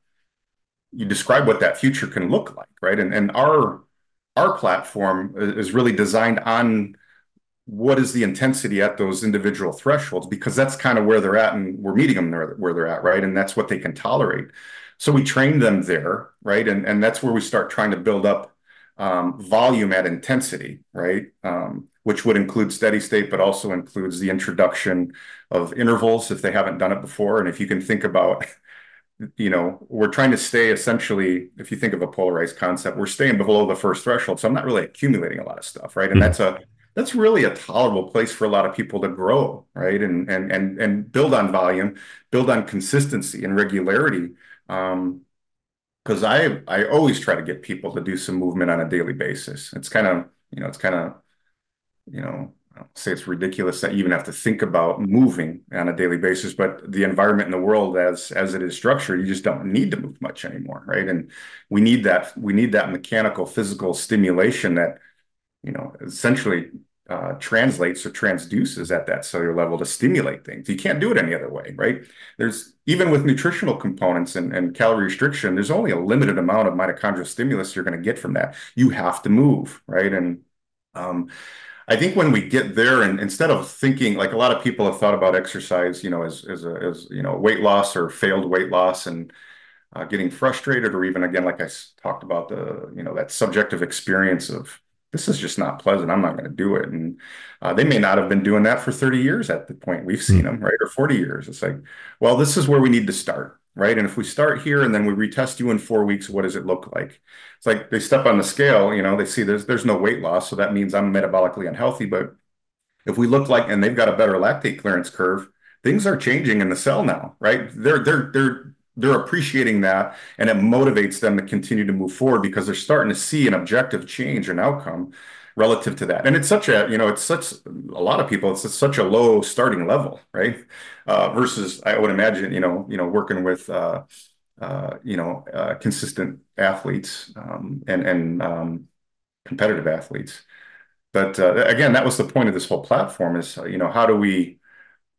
you describe what that future can look like, right? And and our our platform is really designed on what is the intensity at those individual thresholds, because that's kind of where they're at, and we're meeting them there where they're at, right? And that's what they can tolerate. So we train them there, right? And, and that's where we start trying to build up um, volume at intensity, right? Um, which would include steady state, but also includes the introduction of intervals if they haven't done it before. And if you can think about, you know, we're trying to stay essentially, if you think of a polarized concept, we're staying below the first threshold. So I'm not really accumulating a lot of stuff, right? And mm-hmm. that's a that's really a tolerable place for a lot of people to grow, right? And and and and build on volume, build on consistency and regularity. Um, because I I always try to get people to do some movement on a daily basis. It's kind of, you know, it's kind of, you know, I don't say it's ridiculous that you even have to think about moving on a daily basis, but the environment in the world as as it is structured, you just don't need to move much anymore, right? And we need that we need that mechanical, physical stimulation that, you know, essentially uh, translates or transduces at that cellular level to stimulate things. You can't do it any other way, right? There's, even with nutritional components and, and calorie restriction, there's only a limited amount of mitochondrial stimulus you're going to get from that. You have to move, right? And um, I think when we get there, and instead of thinking, like a lot of people have thought about exercise, you know, as, as, a, as you know, weight loss or failed weight loss, and uh, getting frustrated, or even, again, like I talked about, the, you know, that subjective experience of, this is just not pleasant, I'm not going to do it. And uh, they may not have been doing that for thirty years at the point we've seen them, right? Or forty years. It's like, well, this is where we need to start, right? And if we start here and then we retest you in four weeks, what does it look like? It's like they step on the scale, you know, they see there's there's no weight loss, so that means I'm metabolically unhealthy. But if we look like, and they've got a better lactate clearance curve, things are changing in the cell now, right? They're they're they're they're appreciating that, and it motivates them to continue to move forward because they're starting to see an objective change and outcome relative to that. And it's such a, you know, it's such, a lot of people, it's such a low starting level, right? Uh, versus, I would imagine, you know, you know, working with, uh, uh, you know, uh, consistent athletes um, and, and um, competitive athletes. But uh, again, that was the point of this whole platform is, uh, you know, how do we,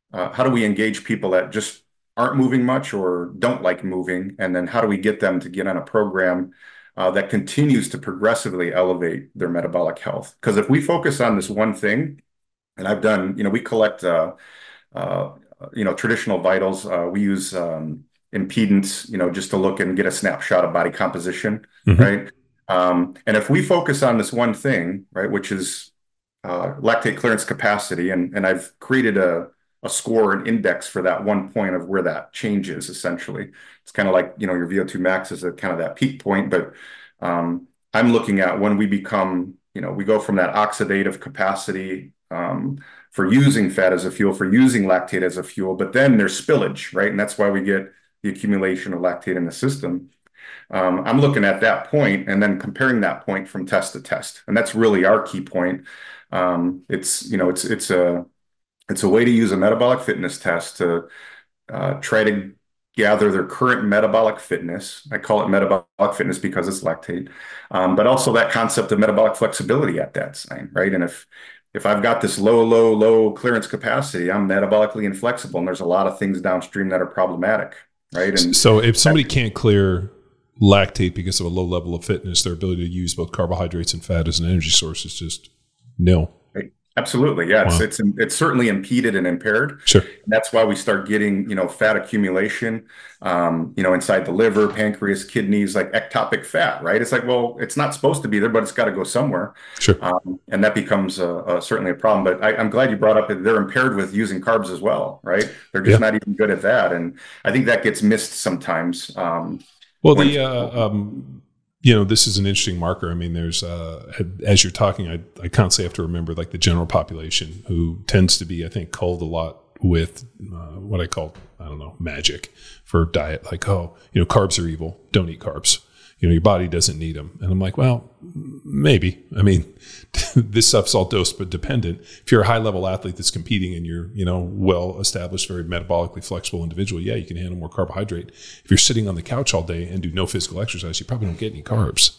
uh, how do we engage people that just aren't moving much or don't like moving? And then how do we get them to get on a program uh, that continues to progressively elevate their metabolic health? Because if we focus on this one thing, and I've done, you know, we collect, uh, uh, you know, traditional vitals. Uh, we use um, impedance, you know, just to look and get a snapshot of body composition, mm-hmm. right? Um, and if we focus on this one thing, right, which is uh, lactate clearance capacity, and, and I've created a, a score, an index for that one point of where that changes, essentially. It's kind of like, you know, your V O two max is at kind of that peak point, but um, I'm looking at when we become, you know, we go from that oxidative capacity um, for using fat as a fuel, for using lactate as a fuel, but then there's spillage, right? And that's why we get the accumulation of lactate in the system. Um, I'm looking at that point and then comparing that point from test to test. And that's really our key point. Um, it's, you know, it's, it's a, it's a way to use a metabolic fitness test to uh, try to gather their current metabolic fitness. I call it metabolic fitness because it's lactate, um, but also that concept of metabolic flexibility at that sign, right? And if, if I've got this low, low, low clearance capacity, I'm metabolically inflexible, and there's a lot of things downstream that are problematic, right? And so if somebody can't clear lactate because of a low level of fitness, their ability to use both carbohydrates and fat as an energy source is just nil. Right. Absolutely. Yeah. Wow. It's, it's, it's certainly impeded and impaired. Sure. And that's why we start getting, you know, fat accumulation, um, you know, inside the liver, pancreas, kidneys, like ectopic fat, right? It's like, well, it's not supposed to be there, but it's got to go somewhere. Sure. Um, and that becomes a, a, certainly a problem, but I, I'm glad you brought up that they're impaired with using carbs as well, right? They're just yeah. not even good at that. And I think that gets missed sometimes. Um, well, the, uh, um, you know, this is an interesting marker. I mean, there's, uh, as you're talking, I, I constantly have to remember like the general population who tends to be, I think, culled a lot with uh, what I call, I don't know, magic for diet. Like, oh, you know, carbs are evil. Don't eat carbs. You know, your body doesn't need them. And I'm like, well, maybe. I mean, this stuff's all dose but dependent. If you're a high level athlete that's competing and you're, you know, well established, very metabolically flexible individual, yeah, you can handle more carbohydrate. If you're sitting on the couch all day and do no physical exercise, you probably don't get any carbs.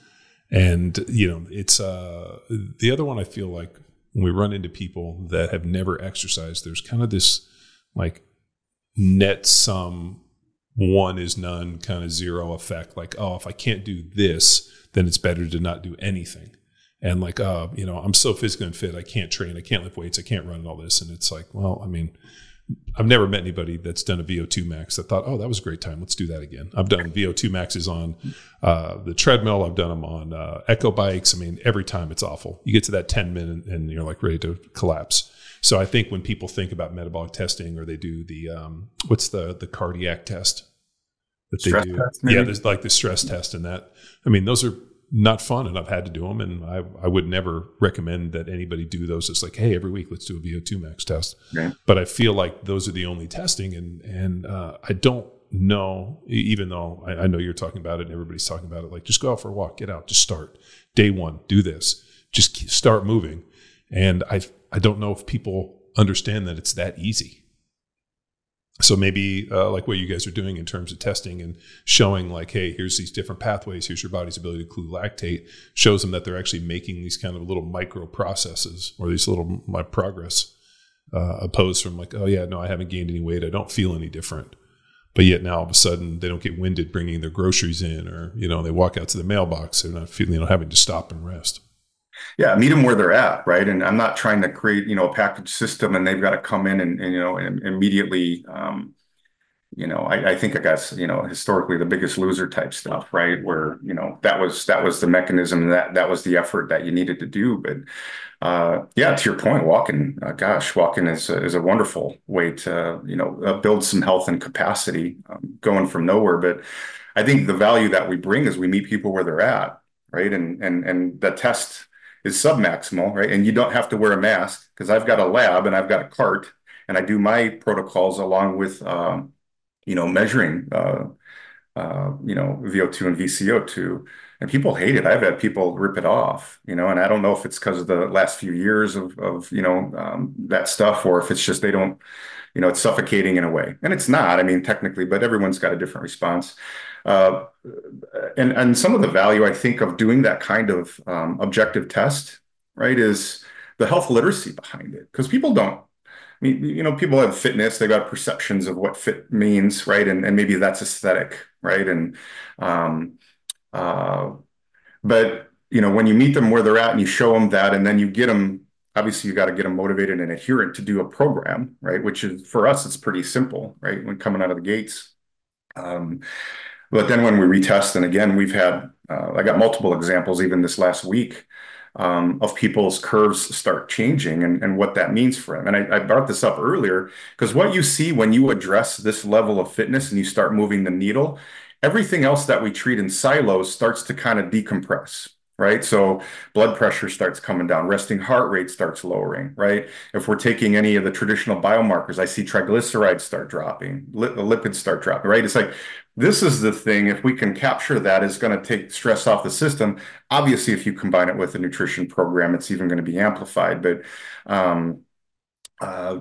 And, you know, it's uh, the other one I feel like when we run into people that have never exercised, there's kind of this like net sum one is none kind of zero effect. Like, oh, if I can't do this, then it's better to not do anything. And like, uh, you know, I'm so physically unfit, I can't train, I can't lift weights, I can't run and all this. And it's like, well, I mean, I've never met anybody that's done a V O two max that thought, oh, that was a great time, let's do that again. I've done V O two maxes on uh, the treadmill, I've done them on uh, echo bikes. I mean, every time it's awful. You get to that ten minute and you're like ready to collapse. So I think when people think about metabolic testing, or they do the, um, what's the the cardiac test that they stress do? Test, yeah, there's like the stress test and that. I mean, those are not fun, and I've had to do them, and I, I would never recommend that anybody do those. It's like, hey, every week let's do a V O two max test. Yeah. But I feel like those are the only testing, and and uh, I don't know, even though I, I know you're talking about it and everybody's talking about it, like just go out for a walk, get out, just start. Day one, do this. Just start moving. And I I don't know if people understand that it's that easy. So maybe uh, like what you guys are doing in terms of testing and showing like, hey, here's these different pathways, here's your body's ability to include lactate, shows them that they're actually making these kind of little micro processes or these little my progress uh, opposed from like, oh yeah, no, I haven't gained any weight, I don't feel any different. But yet now all of a sudden they don't get winded bringing their groceries in, or, you know, they walk out to the mailbox, they're not feeling, you know, having to stop and rest. Yeah, meet them where they're at, right? And I'm not trying to create, you know, a package system and they've got to come in and, and you know, and immediately, um, you know, I, I think I guess, you know, historically the Biggest Loser type stuff, right? Where, you know, that was, that was the mechanism, that, that was the effort that you needed to do. But uh, yeah, to your point, walking, uh, gosh, walking is, a, is a wonderful way to, you know, uh, build some health and capacity um, going from nowhere. But I think the value that we bring is we meet people where they're at, right? And, and, and the test is submaximal, right? And you don't have to wear a mask, because I've got a lab and I've got a cart and I do my protocols along with, um, you know, measuring, uh, uh, you know, V O two and V C O two, and people hate it. I've had people rip it off, you know, and I don't know if it's because of the last few years of, of you know, um, that stuff, or if it's just they don't, you know, it's suffocating in a way. And it's not, I mean, technically, but everyone's got a different response. Uh, and, and some of the value, I think, of doing that kind of um, objective test, right, is the health literacy behind it. Because people don't, mean, you know, people have fitness, they got perceptions of what fit means, right? And and maybe that's aesthetic, right? And um, uh, but you know, when you meet them where they're at and you show them that, and then you get them, obviously you got to get them motivated and adherent to do a program, right? Which is for us, it's pretty simple, right? When coming out of the gates. Um, but then when we retest, and again, we've had, uh, I got multiple examples even this last week um, of people's curves start changing and, and what that means for them. And I, I brought this up earlier because what you see when you address this level of fitness and you start moving the needle, everything else that we treat in silos starts to kind of decompress. Right. So blood pressure starts coming down, resting heart rate starts lowering, right? If we're taking any of the traditional biomarkers, I see triglycerides start dropping, li- the lipids start dropping, right? It's like, this is the thing. If we can capture that, is going to take stress off the system. Obviously, if you combine it with a nutrition program, it's even going to be amplified. But um, uh,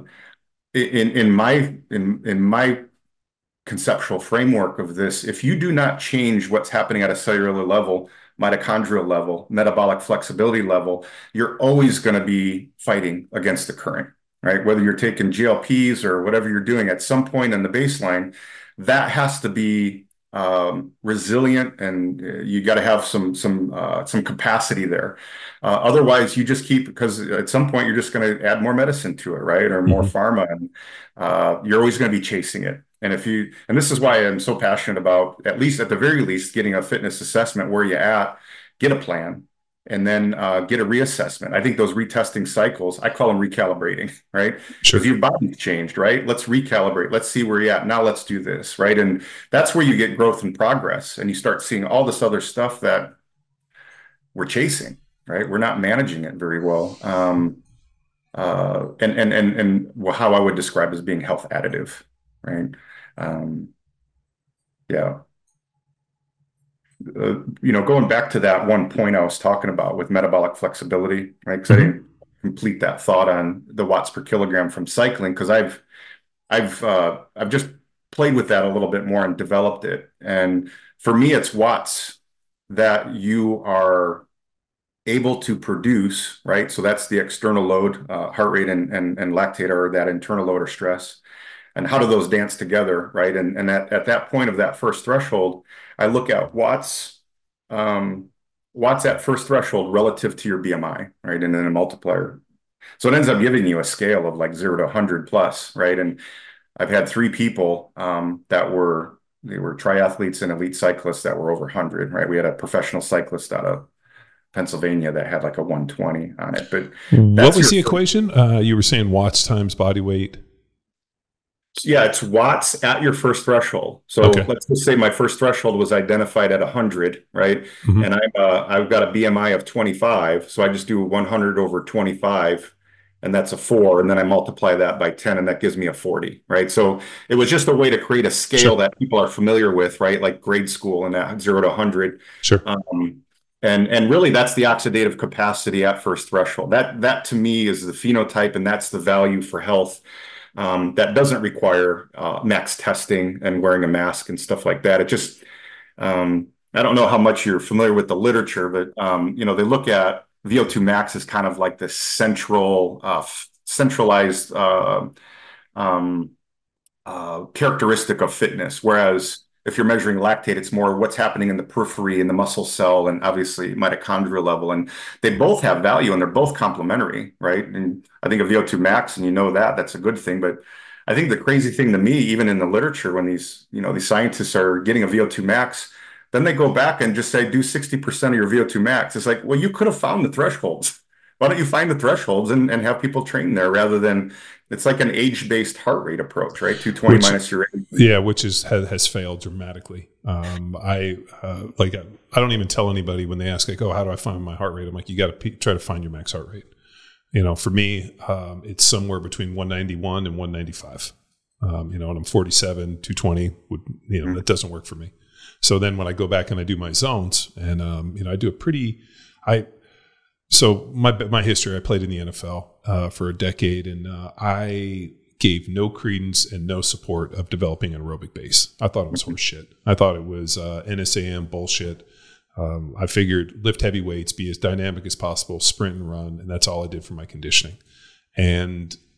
in, in my, in, in my conceptual framework of this, if you do not change what's happening at a cellular level, mitochondrial level, metabolic flexibility level, you're always going to be fighting against the current, right? Whether you're taking G L Ps or whatever you're doing, at some point in the baseline, that has to be um, resilient, and you got to have some some uh, some capacity there. Uh, otherwise, you just keep, because at some point you're just going to add more medicine to it, right, or more mm-hmm. pharma, and uh, you're always going to be chasing it. And if you, and this is why I'm so passionate about, at least at the very least, getting a fitness assessment where you're at, get a plan, and then uh, get a reassessment. I think those retesting cycles, I call them recalibrating, right? Sure. Because your body's changed, right? Let's recalibrate. Let's see where you're at. Now let's do this, right? And that's where you get growth and progress. And you start seeing all this other stuff that we're chasing, right? We're not managing it very well. Um, uh, and, and, and, and how I would describe as being health additive, right? Um, yeah. Uh, you know, going back to that one point I was talking about with metabolic flexibility, right? Because mm-hmm. I didn't complete that thought on the watts per kilogram from cycling, because I've, I've, uh, I've just played with that a little bit more and developed it. And for me, it's watts that you are able to produce, right? So that's the external load, uh, heart rate and, and, and lactate, or that internal load or stress. And how do those dance together, right? And, and at, at that point of that first threshold, I look at watts, um, watts at first threshold relative to your B M I, right? And then a multiplier. So it ends up giving you a scale of like zero to one hundred plus, right? And I've had three people um, that were, they were triathletes and elite cyclists that were over one hundred, right? We had a professional cyclist out of Pennsylvania that had like a one twenty on it. But what was the equation? Uh, you were saying watts times body weight. Yeah, it's watts at your first threshold. So okay. Let's just say my first threshold was identified at one hundred, right? Mm-hmm. And I'm, uh, I've got a B M I of twenty-five. So I just do one hundred over twenty-five, and that's a four. And then I multiply that by ten, and that gives me a forty, right? So it was just a way to create a scale sure. that people are familiar with, right? Like grade school and that zero to one hundred. Sure. Um, and, and really, that's the oxidative capacity at first threshold. That, that to me is the phenotype, and that's the value for health. Um, that doesn't require uh, max testing and wearing a mask and stuff like that. It just, um, I don't know how much you're familiar with the literature, but, um, you know, they look at V O two max as kind of like the central, uh, centralized uh, um, uh, characteristic of fitness. Whereas if you're measuring lactate, it's more what's happening in the periphery, in the muscle cell, and obviously mitochondrial level. And they both have value, and they're both complementary, right? And I think a V O two max, and you know that, that's a good thing. But I think the crazy thing to me, even in the literature, when these, you know, these scientists are getting a V O two max, then they go back and just say, do sixty percent of your V O two max. It's like, well, you could have found the thresholds. Why don't you find the thresholds and, and have people train there, rather than, it's like an age-based heart rate approach, right? two twenty which, minus your age. Yeah, which is has, has failed dramatically. Um, I uh, like I don't even tell anybody when they ask, like, oh, how do I find my heart rate? I'm like, you got to p- try to find your max heart rate. You know, for me, um, it's somewhere between one ninety-one and one ninety-five. Um, you know, and I'm forty-seven, two twenty would, you know, mm-hmm. that doesn't work for me. So then when I go back and I do my zones, and um, you know, I do a pretty, I. So my my history, I played in the N F L uh, for a decade, and uh, I gave no credence and no support of developing an aerobic base. I thought it was horse shit. I thought it was uh, N S A M bullshit. Um, I figured lift heavy weights, be as dynamic as possible, sprint and run, and that's all I did for my conditioning. And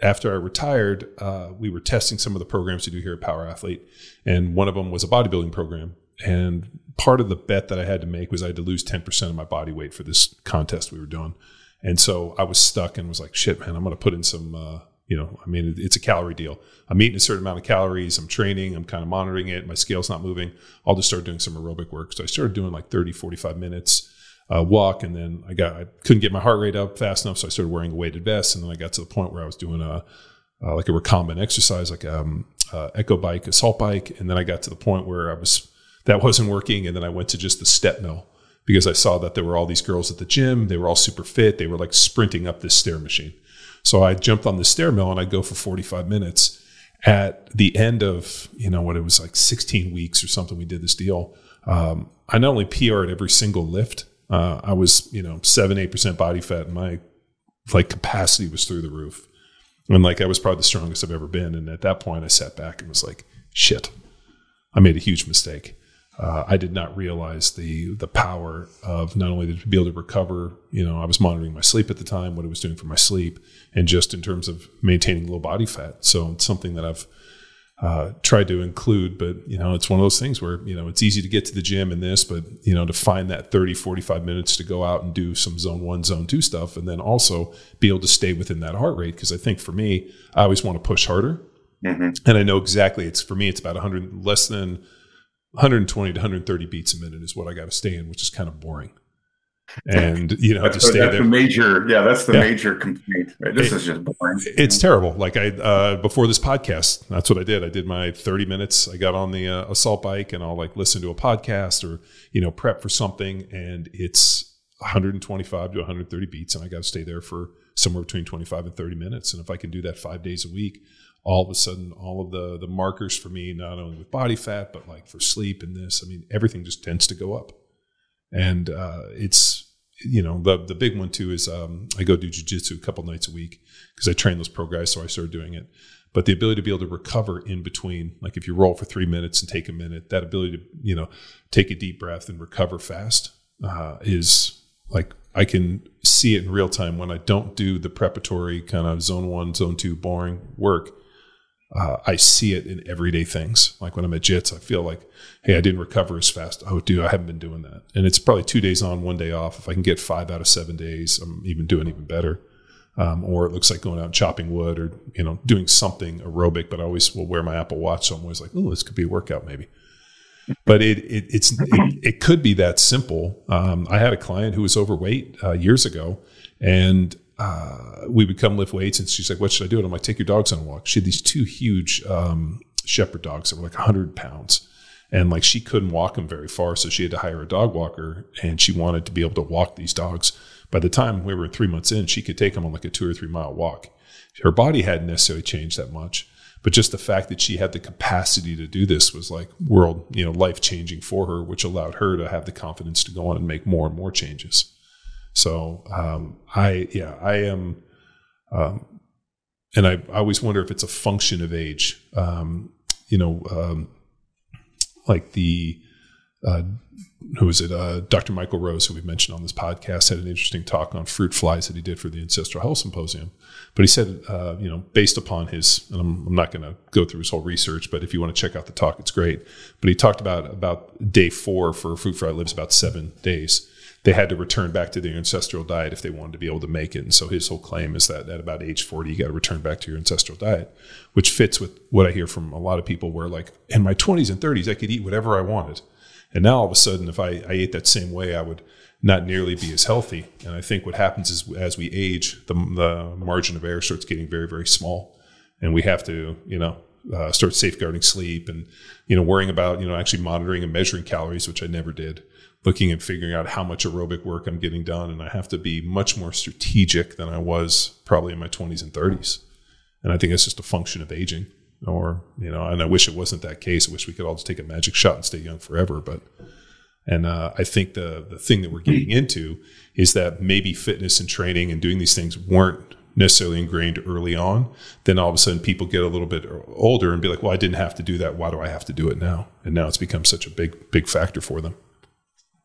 after I retired, uh, we were testing some of the programs we do here at Power Athlete, and one of them was a bodybuilding program. And part of the bet that I had to make was I had to lose ten percent of my body weight for this contest we were doing. And so I was stuck and was like, shit, man, I'm going to put in some, uh, you know, I mean, it's a calorie deal. I'm eating a certain amount of calories. I'm training. I'm kind of monitoring it. My scale's not moving. I'll just start doing some aerobic work. So I started doing like thirty, forty-five minutes uh, walk. And then I got, I couldn't get my heart rate up fast enough. So I started wearing a weighted vest. And then I got to the point where I was doing a, uh, like a recumbent exercise, like um, uh, echo bike, assault bike. And then I got to the point where I was, that wasn't working. And then I went to just the step mill because I saw that there were all these girls at the gym. They were all super fit. They were like sprinting up this stair machine. So I jumped on the stair mill and I'd go for forty-five minutes. At the end of, you know, what it was like sixteen weeks or something, we did this deal. Um, I not only P R'd every single lift, uh, I was, you know, seven, eight percent body fat, and my like capacity was through the roof. And like, I was probably the strongest I've ever been. And at that point I sat back and was like, shit, I made a huge mistake. Uh, I did not realize the the power of not only to be able to recover, you know, I was monitoring my sleep at the time, what it was doing for my sleep, and just in terms of maintaining low body fat. So it's something that I've uh, tried to include, but, you know, it's one of those things where, you know, it's easy to get to the gym and this, but, you know, to find that thirty, forty-five minutes to go out and do some zone one, zone two stuff, and then also be able to stay within that heart rate. Because I think for me, I always want to push harder. Mm-hmm. And I know exactly, it's for me, it's about one hundred, less than one twenty to one thirty beats a minute is what I got to stay in, which is kind of boring. And, you know, that's to stay that's there. The major, yeah, that's the yeah. major complaint. Right? This it, is just boring. It's terrible. Like I, uh, before this podcast, that's what I did. I did my thirty minutes. I got on the uh, assault bike and I'll like listen to a podcast or, you know, prep for something. And it's one twenty-five to one thirty beats. And I got to stay there for somewhere between twenty-five and thirty minutes. And if I can do that five days a week, all of a sudden, all of the the markers for me, not only with body fat, but like for sleep and this, I mean, everything just tends to go up. And uh, it's, you know, the the big one too is um, I go do jiu-jitsu a couple nights a week because I train those pro guys, so I started doing it. But the ability to be able to recover in between, like if you roll for three minutes and take a minute, that ability to, you know, take a deep breath and recover fast uh, is like, I can see it in real time when I don't do the preparatory kind of zone one, zone two boring work. Uh, I see it in everyday things. Like when I'm at jits, I feel like, hey, I didn't recover as fast. Oh, dude, I haven't been doing that. And it's probably two days on, one day off. If I can get five out of seven days, I'm even doing even better. Um, or it looks like going out and chopping wood or, you know, doing something aerobic, but I always will wear my Apple Watch. So I'm always like, oh, this could be a workout maybe. But it, it it's it, it could be that simple. Um, I had a client who was overweight uh, years ago, and uh, we would come lift weights, and she's like, "What should I do?" And I'm like, "Take your dogs on a walk." She had these two huge um, shepherd dogs that were like one hundred pounds, and like she couldn't walk them very far, so she had to hire a dog walker, and she wanted to be able to walk these dogs. By the time we were three months in, she could take them on like a two or three mile walk. Her body hadn't necessarily changed that much. But just the fact that she had the capacity to do this was like world, you know, life changing for her, which allowed her to have the confidence to go on and make more and more changes. So um, I, yeah, I am, um, and I, I always wonder if it's a function of age. Um, you know, um, like the, uh, who was it? Uh, Doctor Michael Rose, who we mentioned on this podcast, had an interesting talk on fruit flies that he did for the Ancestral Health Symposium. But he said, uh, you know, based upon his, and I'm, I'm not going to go through his whole research, but if you want to check out the talk, it's great. But he talked about about day four for a fruit fly lives about seven days. They had to return back to their ancestral diet if they wanted to be able to make it. And so his whole claim is that at about age forty, you got to return back to your ancestral diet, which fits with what I hear from a lot of people where like, in my twenties and thirties, I could eat whatever I wanted. And now all of a sudden, if I, I ate that same way, I would not nearly be as healthy. And I think what happens is as we age, the, the margin of error starts getting very, very small. And we have to, you know, uh, start safeguarding sleep and, you know, worrying about, you know, actually monitoring and measuring calories, which I never did, looking and figuring out how much aerobic work I'm getting done. And I have to be much more strategic than I was probably in my twenties and thirties. And I think it's just a function of aging. Or, you know, and I wish it wasn't that case. I wish we could all just take a magic shot and stay young forever. But, and uh, I think the the thing that we're getting into is that maybe fitness and training and doing these things weren't necessarily ingrained early on. Then all of a sudden people get a little bit older and be like, well, I didn't have to do that. Why do I have to do it now? And now it's become such a big, big factor for them.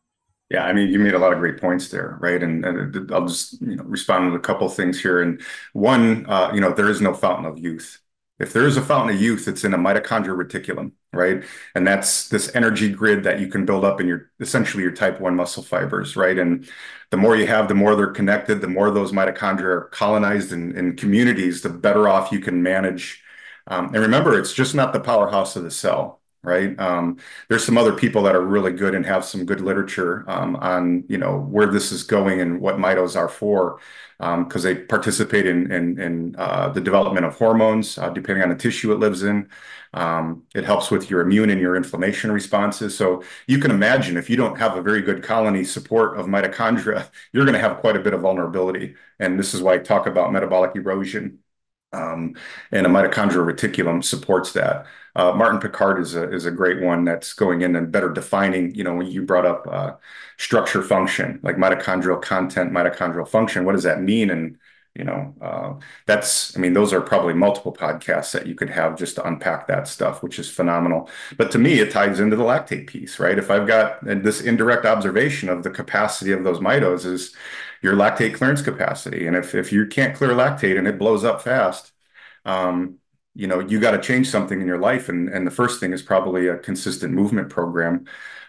Yeah, I mean, you made a lot of great points there, right? And, and I'll just, you know, respond with a couple of things here. And one, uh, you know, there is no fountain of youth. If there is a fountain of youth, it's in a mitochondrial reticulum, right? And that's this energy grid that you can build up in your essentially your type one muscle fibers, right? And the more you have, the more they're connected, the more those mitochondria are colonized in, in communities, the better off you can manage. Um, and remember, it's just not the powerhouse of the cell, right? Um, there's some other people that are really good and have some good literature um, on, you know, where this is going and what mitos are for, because um, they participate in in, in uh, the development of hormones, uh, depending on the tissue it lives in. Um, it helps with your immune and your inflammation responses. So you can imagine if you don't have a very good colony support of mitochondria, you're going to have quite a bit of vulnerability. And this is why I talk about metabolic erosion. Um, and a mitochondrial reticulum supports that. Uh, Martin Picard is a is a great one that's going in and better defining. You know, when you brought up uh, structure function, like mitochondrial content, mitochondrial function, what does that mean? And you know, uh, that's I mean, those are probably multiple podcasts that you could have just to unpack that stuff, which is phenomenal. But to me, it ties into the lactate piece, right? If I've got this indirect observation of the capacity of those mitos is your lactate clearance capacity. And if, if you can't clear lactate and it blows up fast, um, you know, you got to change something in your life. And, and the first thing is probably a consistent movement program.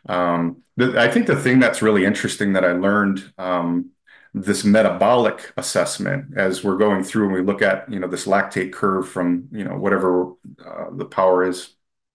Um, the, I think the thing that's really interesting that I learned, um, this metabolic assessment as we're going through and we look at, you know, this lactate curve from, you know, whatever uh, the power is.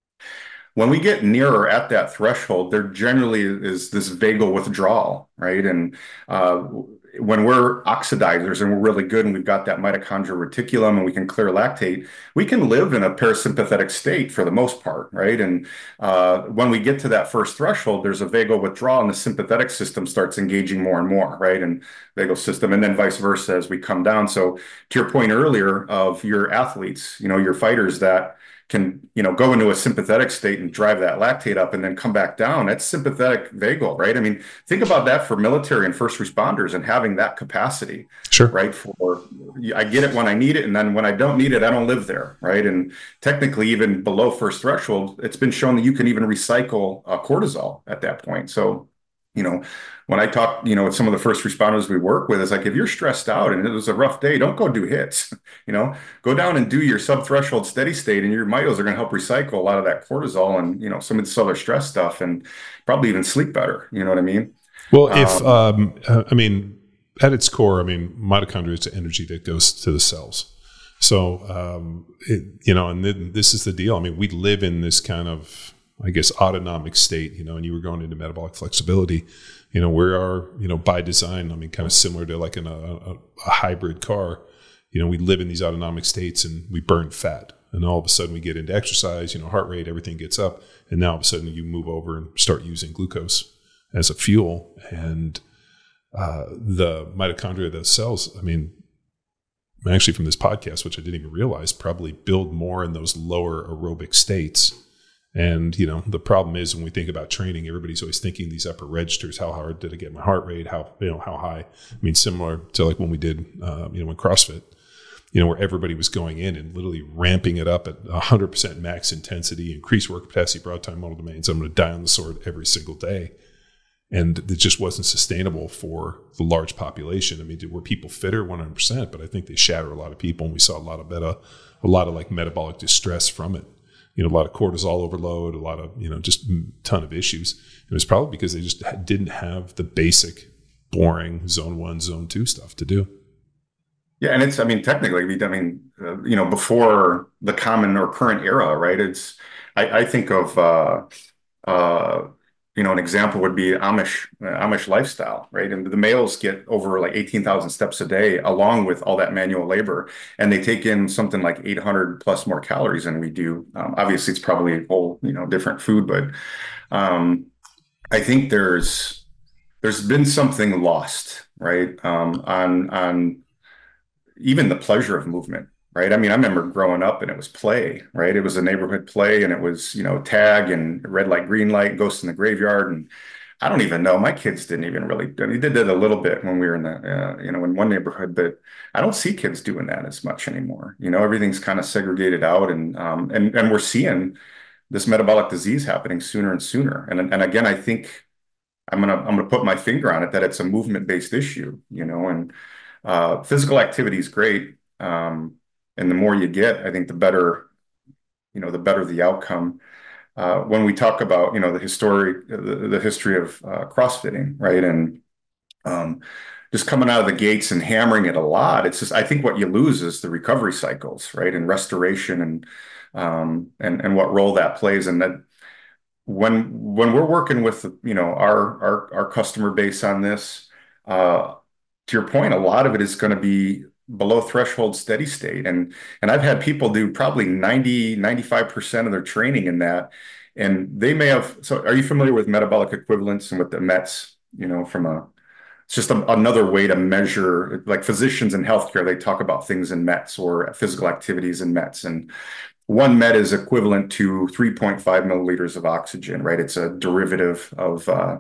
When we get nearer at that threshold, there generally is this vagal withdrawal, right? And uh, when we're oxidizers and we're really good and we've got that mitochondrial reticulum and we can clear lactate, we can live in a parasympathetic state for the most part, right? And uh, when we get to that first threshold, there's a vagal withdrawal and the sympathetic system starts engaging more and more, right? And vagal system, and then vice versa as we come down. So to your point earlier of your athletes, you know, your fighters that can, you know, go into a sympathetic state and drive that lactate up and then come back down. That's sympathetic vagal, right? I mean, think about that for military and first responders and having that capacity, sure, right? For I get it when I need it, and then when I don't need it, I don't live there, right? And technically, even below first threshold, it's been shown that you can even recycle uh, cortisol at that point. So, you know, when I talk, you know, with some of the first responders we work with, it's like, if you're stressed out and it was a rough day, don't go do hits, you know, go down and do your sub-threshold steady state and your mitos are going to help recycle a lot of that cortisol and, you know, some of this other stress stuff and probably even sleep better. You know what I mean? Well, if, um, um, I mean, at its core, I mean, mitochondria is energy that goes to the cells. So, um, it, you know, and then this is the deal. I mean, we live in this kind of, I guess, autonomic state, you know, and you were going into metabolic flexibility, you know, we are, you know, by design, I mean, kind of similar to like in a, a, a hybrid car, you know, we live in these autonomic states and we burn fat. And all of a sudden we get into exercise, you know, heart rate, everything gets up. And now all of a sudden you move over and start using glucose as a fuel. And uh, the mitochondria of those cells, I mean, actually from this podcast, which I didn't even realize, probably build more in those lower aerobic states. And, you know, the problem is when we think about training, everybody's always thinking these upper registers, how hard did I get my heart rate? How, you know, how high? I mean, similar to like when we did, uh, you know, in CrossFit, you know, where everybody was going in and literally ramping it up at one hundred percent max intensity, increased work capacity, broad time modal domains. I'm going to die on the sword every single day. And it just wasn't sustainable for the large population. I mean, were people fitter? one hundred percent, but I think they shatter a lot of people. And we saw a lot of beta, a lot of like metabolic distress from it. You know, a lot of cortisol overload, a lot of, you know, just a ton of issues. It was probably because they just didn't have the basic, boring zone one, zone two stuff to do. Yeah, and it's, I mean, technically, I mean, uh, you know, before the common or current era, right? It's, I, I think of, uh, uh, you know, an example would be Amish, uh, Amish lifestyle, right? And the males get over like eighteen thousand steps a day, along with all that manual labor, and they take in something like eight hundred plus more calories than we do. Um, obviously, it's probably a whole, you know, different food, but um, I think there's there's been something lost, right? Um, on on even the pleasure of movement. Right. I mean, I remember growing up and it was play, right? It was a neighborhood play and it was, you know, tag and red light, green light, ghost in the graveyard. And I don't even know. My kids didn't even really, I mean, they did a little bit when we were in the, uh, you know, in one neighborhood, but I don't see kids doing that as much anymore. You know, everything's kind of segregated out and, um, and, and we're seeing this metabolic disease happening sooner and sooner. And, and again, I think I'm gonna I'm gonna put my finger on it that it's a movement-based issue, you know, and uh, physical activity is great. Um, and the more you get, I think the better, you know, the better the outcome. Uh, when we talk about, you know, the history, the, the history of uh, CrossFitting, right? And um, just coming out of the gates and hammering it a lot, it's just, I think what you lose is the recovery cycles, right? And restoration and um, and and what role that plays. And that when when we're working with, you know, our our our customer base on this, uh, to your point, a lot of it is going to be below threshold steady state. And and I've had people do probably ninety, ninety-five percent of their training in that. And they may have, so are you familiar with metabolic equivalence and with the METs, you know, from a, it's just a, another way to measure, like physicians in healthcare, they talk about things in METs or physical activities in METs. And one MET is equivalent to three point five milliliters of oxygen, right? It's a derivative of uh,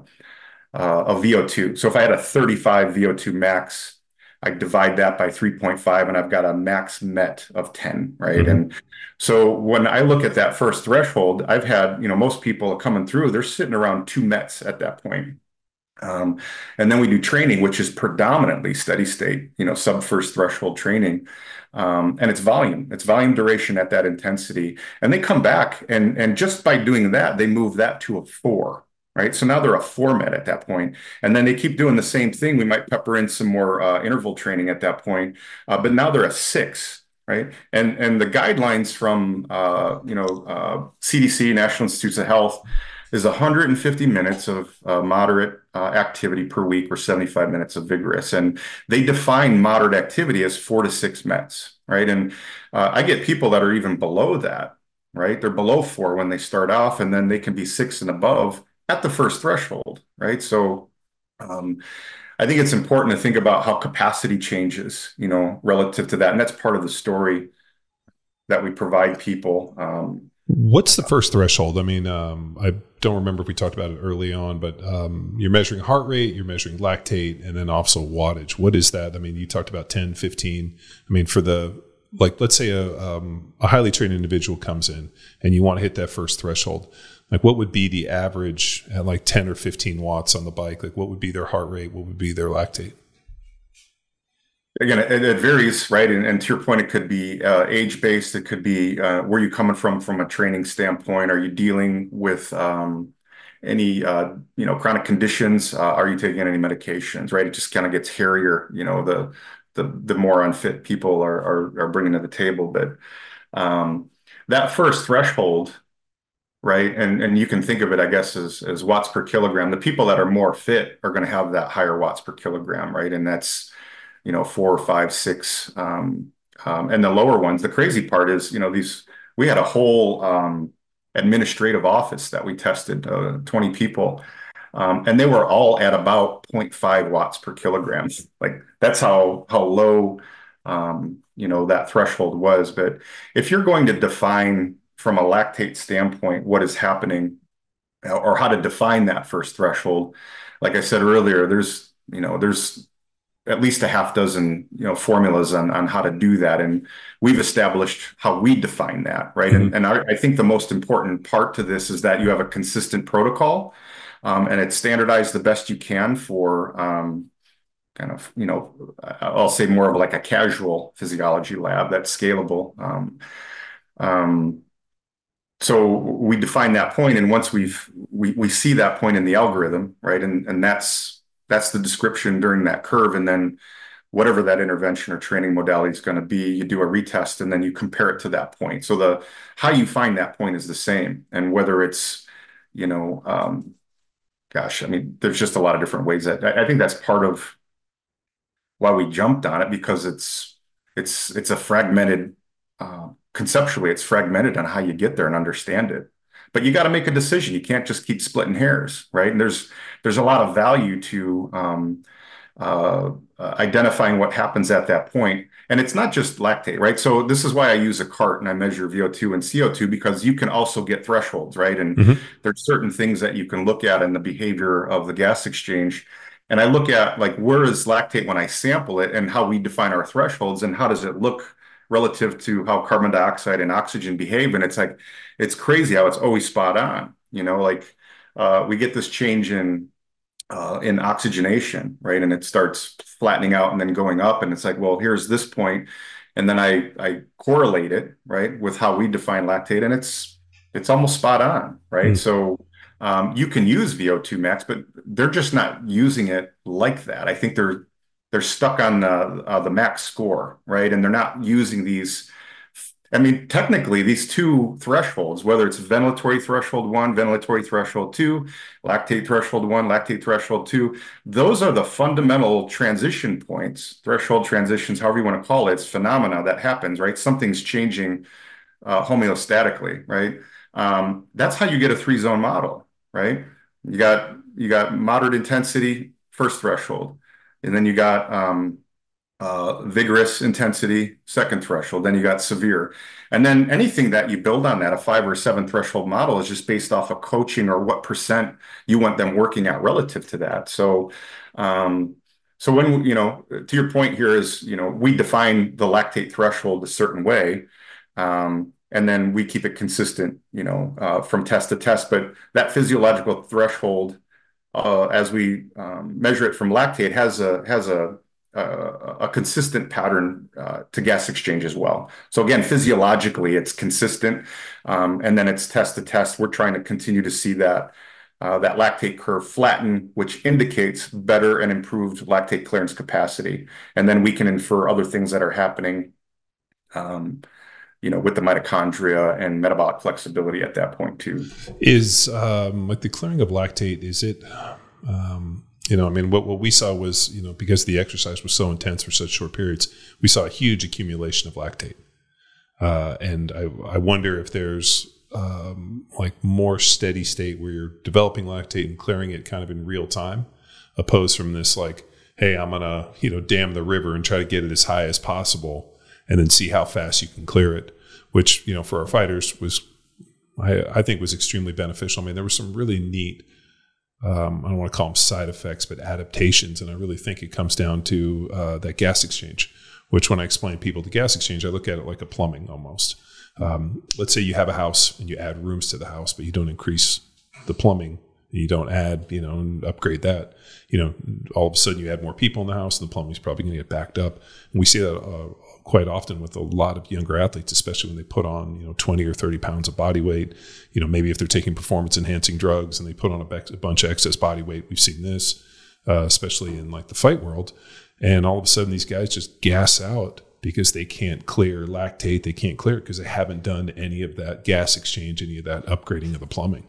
uh, of V O two. So if I had a thirty-five V O two max, I divide that by three point five and I've got a max MET of ten, right? Mm-hmm. And so when I look at that first threshold, I've had, you know, most people coming through, they're sitting around two METs at that point. Um, and then we do training, which is predominantly steady state, you know, sub first threshold training. Um, and it's volume, it's volume duration at that intensity. And they come back and, and just by doing that, they move that to a four, right? So now they're a four MET at that point. And then they keep doing the same thing. We might pepper in some more uh, interval training at that point, uh, but now they're a six, right? And, and the guidelines from, uh, you know, uh, C D C, National Institutes of Health, is one hundred fifty minutes of uh, moderate uh, activity per week or seventy-five minutes of vigorous. And they define moderate activity as four to six METs, right? And uh, I get people that are even below that, right? They're below four when they start off, and then they can be six and above at the first threshold, right? So um, I think it's important to think about how capacity changes, you know, relative to that. And that's part of the story that we provide people. Um, What's the first threshold? I mean, um, I don't remember if we talked about it early on, but um, you're measuring heart rate, you're measuring lactate, and then also wattage. What is that? I mean, you talked about ten, fifteen. I mean, for the, like, let's say a, um, a highly trained individual comes in and you want to hit that first threshold. Like, what would be the average at like ten or fifteen watts on the bike? Like, what would be their heart rate? What would be their lactate? Again, it, it varies, right? And, and to your point, it could be uh, age-based. It could be uh, where you coming from from a training standpoint. Are you dealing with um, any, uh, you know, chronic conditions? Uh, are you taking any medications, right? It just kind of gets hairier, you know, the the the more unfit people are are, are bringing to the table. But um, that first threshold, right? And and you can think of it, I guess, as as watts per kilogram. The people that are more fit are going to have that higher watts per kilogram, right? And that's, you know, four, five, six, um, um, and the lower ones. The crazy part is, you know, these, we had a whole um, administrative office that we tested, uh, twenty people, um, and they were all at about zero point five watts per kilogram. Like, that's how how low, um, you know, that threshold was. But if you're going to define from a lactate standpoint what is happening, or how to define that first threshold, like I said earlier, there's, you know, there's at least a half dozen, you know, formulas on, on how to do that. And we've established how we define that, right? Mm-hmm. And, and I, I think the most important part to this is that you have a consistent protocol, um, and it's standardized the best you can for um, kind of, you know, I'll say more of like a casual physiology lab that's scalable. Um, um, so we define that point, and once we've, we, we see that point in the algorithm, right? And, and that's, That's the description during that curve. And then whatever that intervention or training modality is going to be, you do a retest and then you compare it to that point. So the how you find that point is the same. And whether it's, you know, um, gosh, I mean, there's just a lot of different ways that I, I think that's part of why we jumped on it, because it's it's it's a fragmented, uh, conceptually, it's fragmented on how you get there and understand it. But you got to make a decision. You can't just keep splitting hairs, right? And there's there's a lot of value to um, uh, uh, identifying what happens at that point. And it's not just lactate, right? So this is why I use a cart and I measure V O two and C O two, because you can also get thresholds, right? And mm-hmm. there's certain things that you can look at in the behavior of the gas exchange. And I look at, like, where is lactate when I sample it, and how we define our thresholds, and how does it look relative to how carbon dioxide and oxygen behave. And it's like, it's crazy how it's always spot on, you know, like uh, we get this change in uh, in oxygenation, right? And it starts flattening out and then going up. And it's like, well, here's this point. And then I, I correlate it, right, with how we define lactate. And it's, it's almost spot on, right? Mm. So um, you can use V O two max, but they're just not using it like that. I think they're, they're stuck on the, uh, the max score, right? And they're not using these. I mean, technically, these two thresholds, whether it's ventilatory threshold one, ventilatory threshold two, lactate threshold one, lactate threshold two, those are the fundamental transition points, threshold transitions, however you want to call it. It's phenomena that happens, right? Something's changing uh, homeostatically, right? Um, that's how you get a three-zone model, right? You got you got moderate intensity, first threshold, and then you got um, uh, vigorous intensity, second threshold. Then you got severe. And then anything that you build on that, a five or seven threshold model is just based off of coaching or what percent you want them working at relative to that. So, um, so when, you know, to your point here is, you know, we define the lactate threshold a certain way. Um, and then we keep it consistent, you know, uh, from test to test. But that physiological threshold, uh, as we um, measure it from lactate, has a has a Uh, a consistent pattern uh, to gas exchange as well. So again, physiologically, it's consistent, um, and then it's test to test. We're trying to continue to see that uh, that lactate curve flatten, which indicates better and improved lactate clearance capacity, and then we can infer other things that are happening, um, you know, with the mitochondria and metabolic flexibility at that point too. Is um, like the clearing of lactate? Is it? Um You know, I mean, what, what we saw was, you know, because the exercise was so intense for such short periods, we saw a huge accumulation of lactate. Uh, and I, I wonder if there's um, like more steady state where you're developing lactate and clearing it kind of in real time, opposed from this like, hey, I'm going to, you know, dam the river and try to get it as high as possible and then see how fast you can clear it, which, you know, for our fighters was, I, I think was extremely beneficial. I mean, there were some really neat Um, I don't want to call them side effects, but adaptations. And I really think it comes down to uh, that gas exchange, which when I explain people to gas exchange, I look at it like a plumbing almost. Um, let's say you have a house and you add rooms to the house, but you don't increase the plumbing. And you don't add, you know, and upgrade that. You know, all of a sudden you add more people in the house and the plumbing's probably going to get backed up. And we see that uh, quite often with a lot of younger athletes, especially when they put on, you know, twenty or thirty pounds of body weight. You know, maybe if they're taking performance enhancing drugs and they put on a, be- a bunch of excess body weight. We've seen this, uh, especially in like the fight world. And all of a sudden these guys just gas out because they can't clear lactate. They can't clear it because they haven't done any of that gas exchange, any of that upgrading of the plumbing.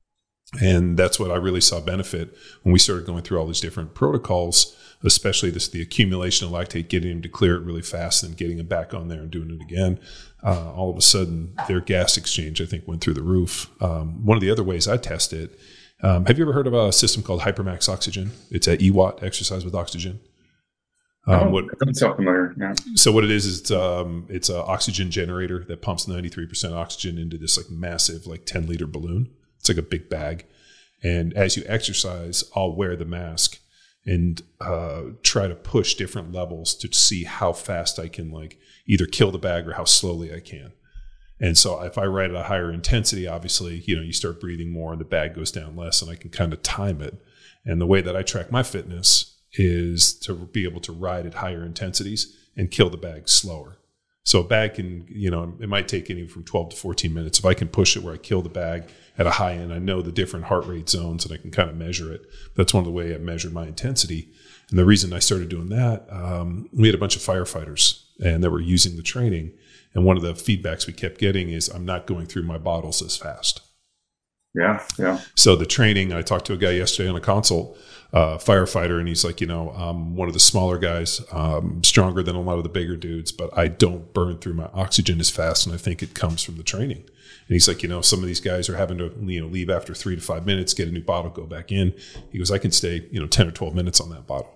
And that's what I really saw benefit when we started going through all these different protocols, especially this, the accumulation of lactate, getting them to clear it really fast and getting them back on there and doing it again. Uh, all of a sudden, their gas exchange, I think, went through the roof. Um, one of the other ways I test it, um, have you ever heard of a system called Hypermax Oxygen? It's a E W A T, exercise with oxygen. Um, oh, what, that doesn't sound familiar. Yeah. So what it is, is it's, um, it's an oxygen generator that pumps ninety-three percent oxygen into this like massive, like ten liter balloon. It's like a big bag. And as you exercise, I'll wear the mask and uh, try to push different levels to see how fast I can like either kill the bag or how slowly I can. And so if I ride at a higher intensity, obviously, you know, you start breathing more and the bag goes down less and I can kind of time it. And the way that I track my fitness is to be able to ride at higher intensities and kill the bag slower. So a bag can, you know, it might take anywhere from twelve to fourteen minutes. If I can push it where I kill the bag at a high end, I know the different heart rate zones and I can kind of measure it. That's one of the way I measure my intensity. And the reason I started doing that, um, we had a bunch of firefighters and they were using the training. And one of the feedbacks we kept getting is I'm not going through my bottles as fast. Yeah, yeah. So the training, I talked to a guy yesterday on a consult, uh, firefighter, and he's like, you know, I'm one of the smaller guys, um, stronger than a lot of the bigger dudes, but I don't burn through my oxygen as fast, and I think it comes from the training. And he's like, you know, some of these guys are having to, you know, leave after three to five minutes, get a new bottle, go back in. He goes, I can stay, you know, ten or twelve minutes on that bottle.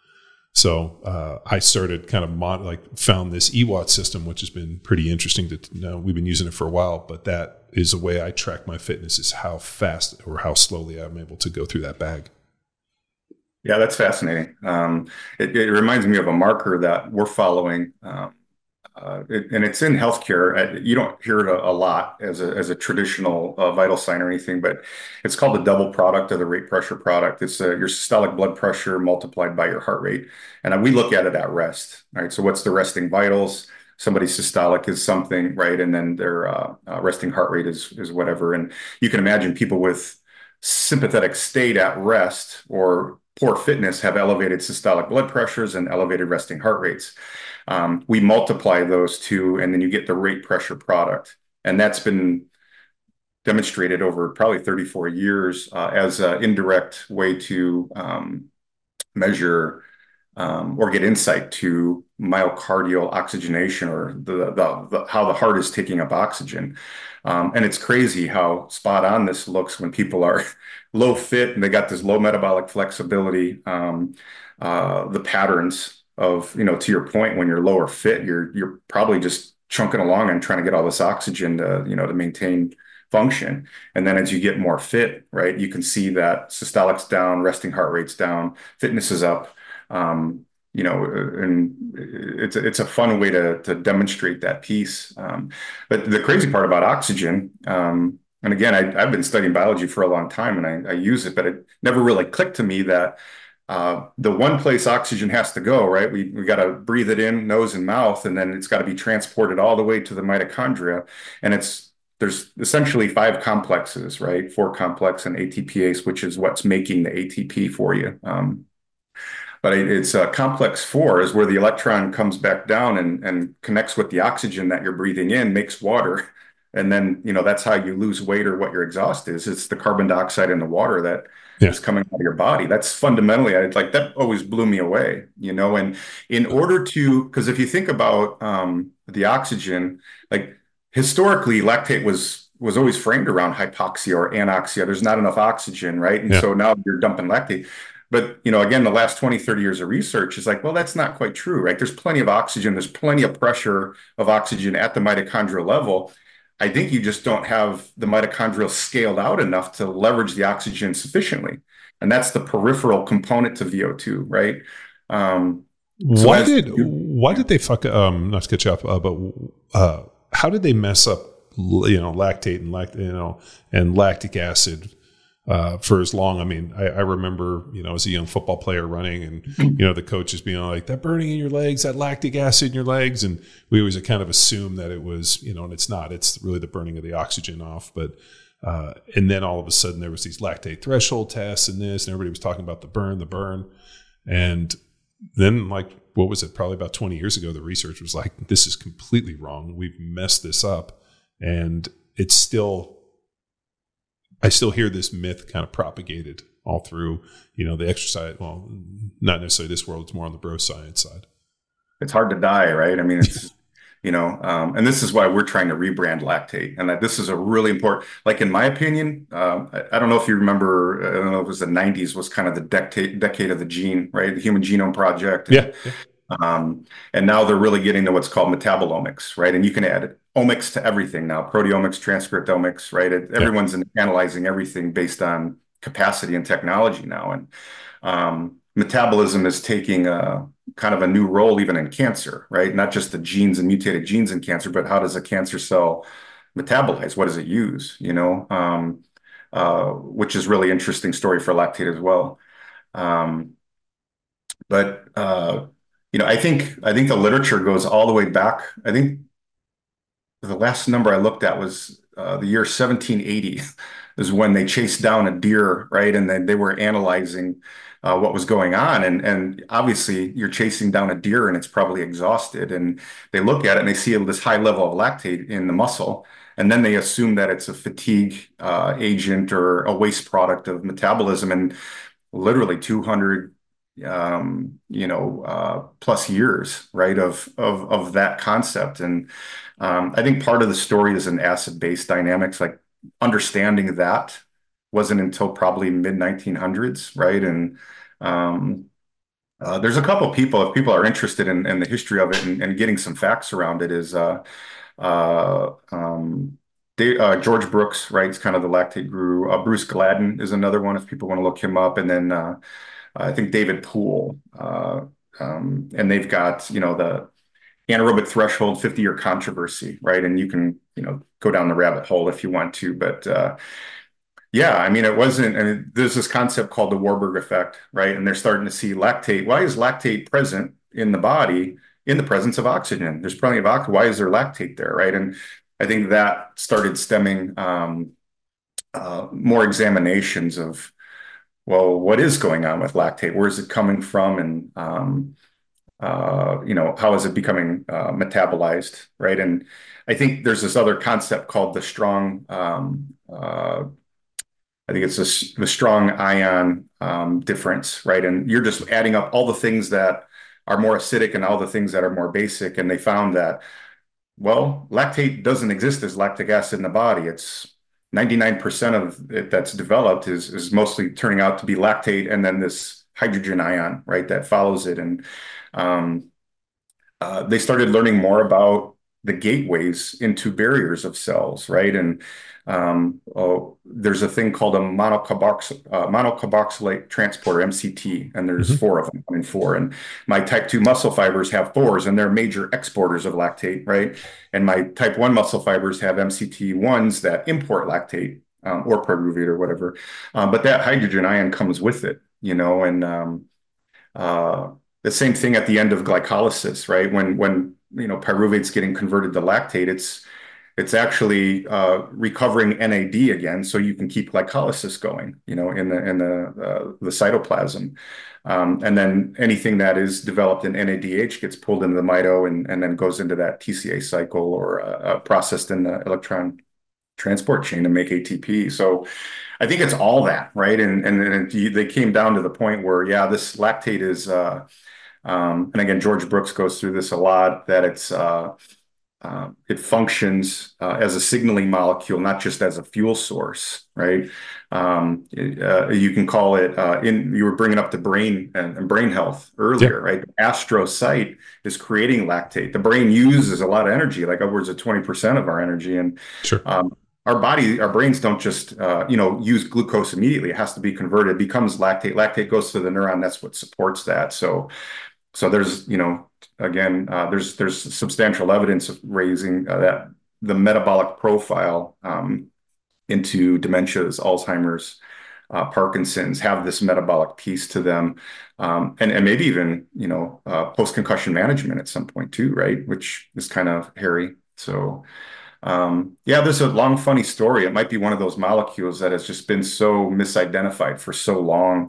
So uh, I started kind of mod, like found this E W A T system, which has been pretty interesting to know. We've been using it for a while, but that is a way I track my fitness, is how fast or how slowly I'm able to go through that bag. Yeah, that's fascinating. Um, it, it reminds me of a marker that we're following um, uh, it, and it's in healthcare. Uh, You don't hear it a, a lot as a as a traditional uh, vital sign or anything, but it's called the double product of the rate pressure product. It's uh, your systolic blood pressure multiplied by your heart rate, and we look at it at rest, right? So what's the resting vitals? Somebody's systolic is something, right? And then their uh, uh, resting heart rate is is whatever. And you can imagine people with sympathetic state at rest or poor fitness have elevated systolic blood pressures and elevated resting heart rates. Um, we multiply those two, and then you get the rate pressure product. And that's been demonstrated over probably thirty-four years uh, as an indirect way to um, measure um, or get insight to myocardial oxygenation, or the, the, the how the heart is taking up oxygen. Um, and it's crazy how spot on this looks when people are low fit and they got this low metabolic flexibility. Um, uh, the patterns of, you know, to your point, when you're lower fit, you're you're probably just chunking along and trying to get all this oxygen to, you know, to maintain function. And then as you get more fit, right, you can see that systolic's down, resting heart rate's down, fitness is up. Um, you know, and it's a, it's a fun way to to demonstrate that piece. Um, but the crazy part about oxygen, um, and again, I, I've been studying biology for a long time, and I, I use it, but it never really clicked to me that uh, the one place oxygen has to go, right? We we got to breathe it in, nose and mouth, and then it's got to be transported all the way to the mitochondria, and it's there's essentially five complexes, right? Four complex and A T P ase, which is what's making the A T P for you. Um, But it's uh, complex four is where the electron comes back down and, and connects with the oxygen that you're breathing in, makes water. And then, you know, that's how you lose weight or what your exhaust is. It's the carbon dioxide in the water that yeah. is coming out of your body. That's fundamentally, I like that always blew me away, you know, and in order to, because if you think about um, the oxygen, like historically lactate was was always framed around hypoxia or anoxia. There's not enough oxygen, right? And yeah. so now you're dumping lactate. But, you know, again, the last twenty, thirty years of research is like, well, that's not quite true, right? There's plenty of oxygen. There's plenty of pressure of oxygen at the mitochondrial level. I think you just don't have the mitochondrial scaled out enough to leverage the oxygen sufficiently. And that's the peripheral component to V O two, right? Um, so why did why did they fuck, um, not to catch up, uh, but uh, how did they mess up, you know, lactate and, lact, you know, and lactic acid Uh, for as long? I mean, I, I remember, you know, as a young football player running and, you know, the coaches being like, that burning in your legs, that lactic acid in your legs. And we always kind of assume that it was, you know, and it's not, it's really the burning of the oxygen off. But, uh, and then all of a sudden there was these lactate threshold tests and this, and everybody was talking about the burn, the burn. And then like, what was it? Probably about twenty years ago, the research was like, this is completely wrong. We've messed this up. And it's still, I still hear this myth kind of propagated all through, you know, the exercise. Well, not necessarily this world. It's more on the bro science side. It's hard to die, right? I mean, it's, you know, um, and this is why we're trying to rebrand lactate. And that this is a really important, like in my opinion, um, I, I don't know if you remember, I don't know if it was the nineties was kind of the decade, decade of the gene, right? The Human Genome Project. And, yeah. yeah. Um, and now they're really getting to what's called metabolomics, right? And you can add omics to everything now, proteomics, transcriptomics, right? It, yeah. Everyone's analyzing everything based on capacity and technology now. And um, metabolism is taking a kind of a new role even in cancer, right? Not just the genes and mutated genes in cancer, but how does a cancer cell metabolize? What does it use? You know, um, uh, which is really interesting story for lactate as well. Um, but uh, you know, I think I think the literature goes all the way back. I think the last number I looked at was uh, the year seventeen eighty is when they chased down a deer, right? And then they were analyzing uh, what was going on. And, and obviously you're chasing down a deer and it's probably exhausted. And they look at it and they see this high level of lactate in the muscle. And then they assume that it's a fatigue uh, agent or a waste product of metabolism. And literally two hundred um you know uh plus years, right, of of of that concept. And um I think part of the story is an acid-base dynamics, like understanding that wasn't until probably mid nineteen hundreds, right? And um uh, there's a couple people, if people are interested in, in the history of it and, and getting some facts around it, is uh uh um they, uh, George Brooks, right? It's kind of the lactate guru. uh, Bruce Gladden is another one if people want to look him up. And then uh I think David Poole, uh, um, and they've got, you know, the anaerobic threshold, fifty-year controversy, right? And you can, you know, go down the rabbit hole if you want to, but uh, yeah, I mean, it wasn't, I mean, there's this concept called the Warburg effect, right? And they're starting to see lactate. Why is lactate present in the body in the presence of oxygen? There's plenty of oxygen. Why is there lactate there, right? And I think that started stemming um, uh, more examinations of, well, what is going on with lactate? Where is it coming from? And, um, uh, you know, how is it becoming uh, metabolized, right? And I think there's this other concept called the strong, um, uh, I think it's this, the strong ion um, difference, right? And you're just adding up all the things that are more acidic and all the things that are more basic. And they found that, well, lactate doesn't exist as lactic acid in the body. It's ninety-nine percent of it that's developed is, is mostly turning out to be lactate and then this hydrogen ion, right, that follows it. And um, uh, they started learning more about the gateways into barriers of cells, right? And um, oh, there's a thing called a monocarbox, uh, monocarboxylate transporter, M C T, and there's mm-hmm. four of them, I mean four. And my type two muscle fibers have fours, and they're major exporters of lactate, right? And my type one muscle fibers have M C T ones that import lactate um, or pyruvate or whatever. Um, but that hydrogen ion comes with it, you know, and um, uh, the same thing at the end of glycolysis, right? When when you know pyruvate's getting converted to lactate, it's it's actually uh, recovering N A D again, so you can keep glycolysis going, you know, in the in the uh, the cytoplasm, um, and then anything that is developed in N A D H gets pulled into the mito and and then goes into that T C A cycle or uh, processed in the electron transport chain to make A T P. So I think it's all that, right? And and, and it, they came down to the point where, yeah, this lactate is, uh, um, and again, George Brooks goes through this a lot, that it's uh, uh, it functions uh, as a signaling molecule, not just as a fuel source, right? Um, uh, you can call it, uh, in, you were bringing up the brain and, and brain health earlier, yeah. right? The astrocyte is creating lactate. The brain uses a lot of energy, like upwards of twenty percent of our energy. And sure. um, our body, our brains don't just, uh, you know, use glucose immediately. It has to be converted, it becomes lactate. Lactate goes to the neuron. That's what supports that. So, so there's, you know, again, uh, there's, there's substantial evidence of raising uh, that the metabolic profile um, into dementias, Alzheimer's, uh, Parkinson's have this metabolic piece to them. Um, and, and maybe even, you know, uh, post-concussion management at some point too, right? Which is kind of hairy. So, Um, yeah, there's a long, funny story. It might be one of those molecules that has just been so misidentified for so long.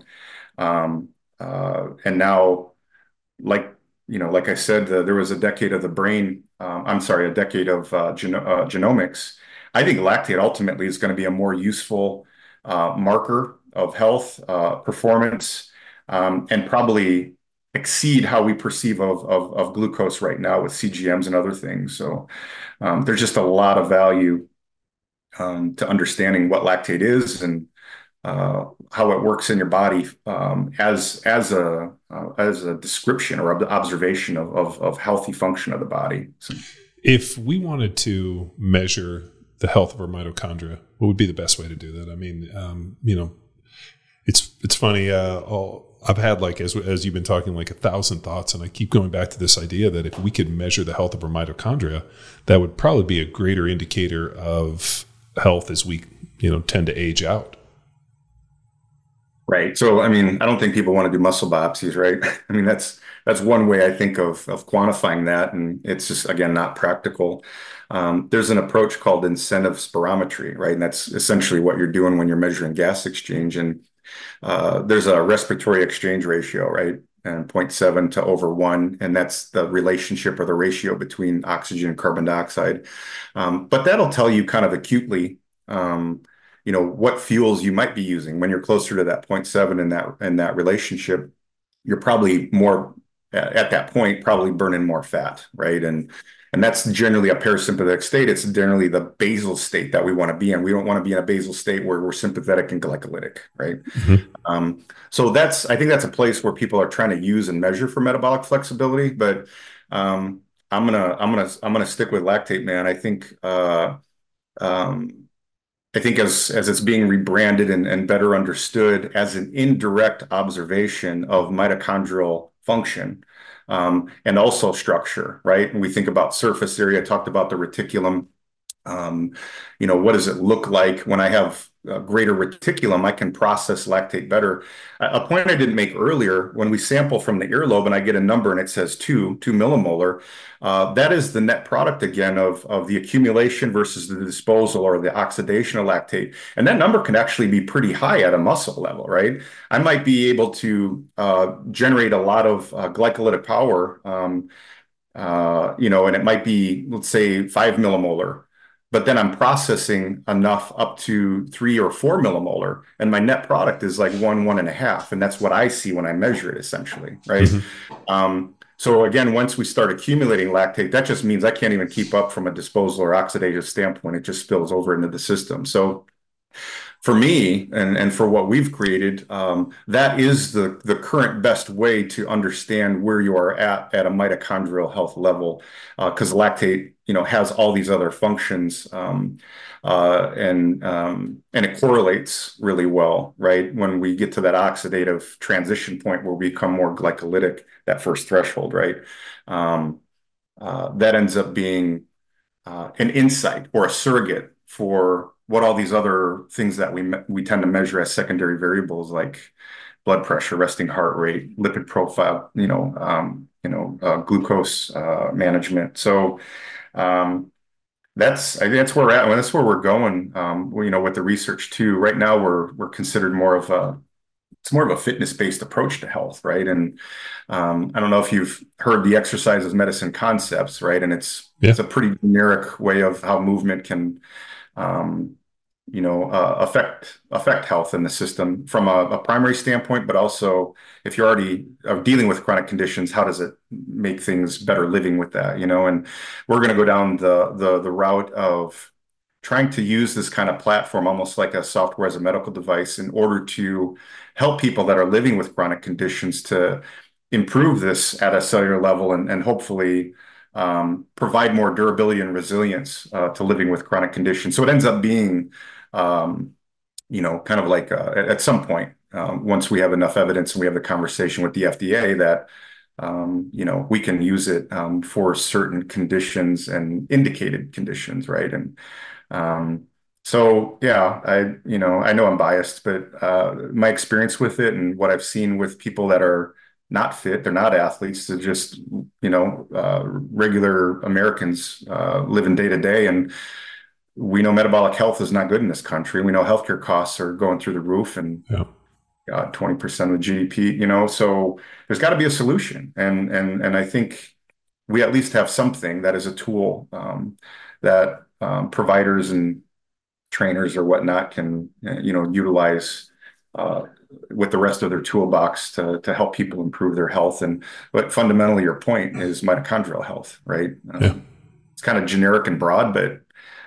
Um, uh, and now, like, you know, like I said, uh, there was a decade of the brain, um, I'm sorry, a decade of uh, geno uh, genomics. I think lactate ultimately is going to be a more useful uh, marker of health, uh, performance, um, and probably exceed how we perceive of, of, of glucose right now with C G Ms and other things. So um, there's just a lot of value um, to understanding what lactate is and uh, how it works in your body um, as as a uh, as a description or observation of, of of healthy function of the body. So, if we wanted to measure the health of our mitochondria, what would be the best way to do that? I mean, um, you know, it's it's funny. Uh, I'll, I've had like, as, as you've been talking, like a thousand thoughts, and I keep going back to this idea that if we could measure the health of our mitochondria, that would probably be a greater indicator of health as we, you know, tend to age out. Right. So, I mean, I don't think people want to do muscle biopsies, right? I mean, that's, that's one way I think of, of quantifying that. And it's just, again, not practical. Um, there's an approach called incentive spirometry, right? And that's essentially what you're doing when you're measuring gas exchange. And Uh, there's a respiratory exchange ratio, right? And zero point seven to over one. And that's the relationship or the ratio between oxygen and carbon dioxide. Um, but that'll tell you kind of acutely, um, you know, what fuels you might be using. When you're closer to that zero point seven in that, in that relationship, you're probably more at that point, probably burning more fat, right? And And that's generally a parasympathetic state. It's generally the basal state that we want to be in. We don't want to be in a basal state where we're sympathetic and glycolytic, right? Mm-hmm. Um, so that's, I think that's a place where people are trying to use and measure for metabolic flexibility. But um, I'm gonna, I'm gonna, I'm gonna stick with lactate, man. I think, uh, um, I think as as it's being rebranded and, and better understood as an indirect observation of mitochondrial function. um, and also structure, right? And we think about surface area, I talked about the reticulum. Um, you know, what does it look like when I have a greater reticulum? I can process lactate better. A a point I didn't make earlier, when we sample from the earlobe and I get a number and it says two, two millimolar, uh, that is the net product again of, of the accumulation versus the disposal or the oxidation of lactate. And that number can actually be pretty high at a muscle level, right? I might be able to uh, generate a lot of uh, glycolytic power, um, uh, you know, and it might be, let's say, five millimolar. But then I'm processing enough up to three or four millimolar, and my net product is like one, one and a half. And that's what I see when I measure it, essentially, right? Mm-hmm. Um, so again, once we start accumulating lactate, that just means I can't even keep up from a disposal or oxidative standpoint. It just spills over into the system. So for me, and, and for what we've created, um, that is the, the current best way to understand where you are at at a mitochondrial health level, because uh, lactate, you know, has all these other functions, um, uh, and um, and it correlates really well, right? When we get to that oxidative transition point where we become more glycolytic, that first threshold, right? Um, uh, that ends up being uh, an insight or a surrogate for what all these other things that we we tend to measure as secondary variables, like blood pressure, resting heart rate, lipid profile, you know, um, you know, uh, glucose uh, management. So um, that's I think that's where we're at. Well, that's where we're going. Um, you know, with the research too. Right now, we're we're considered more of a it's more of a fitness-based approach to health, right? And um, I don't know if you've heard the exercise as medicine concepts, right? And it's yeah. it's a pretty generic way of how movement can Um, you know, uh, affect affect health in the system from a, a primary standpoint, but also if you're already uh, dealing with chronic conditions, how does it make things better living with that? You know, and we're going to go down the the the route of trying to use this kind of platform, almost like a software as a medical device, in order to help people that are living with chronic conditions to improve this at a cellular level and, and hopefully Um, provide more durability and resilience uh, to living with chronic conditions. So it ends up being, um, you know, kind of like uh, at some point, um, once we have enough evidence and we have the conversation with the F D A that, um, you know, we can use it um, for certain conditions and indicated conditions, right? And um, so, yeah, I, you know, I know I'm biased, but uh, my experience with it and what I've seen with people that are not fit, they're not athletes, they're just, you know, uh, regular Americans uh, living day to day. And we know metabolic health is not good in this country. We know healthcare costs are going through the roof and yeah. uh, twenty percent of the G D P, you know, so there's got to be a solution. And, and, and I think we at least have something that is a tool um, that um, providers and trainers or whatnot can, you know, utilize uh, with the rest of their toolbox to, to help people improve their health. And but fundamentally, your point is mitochondrial health, right? Um, yeah. It's kind of generic and broad, but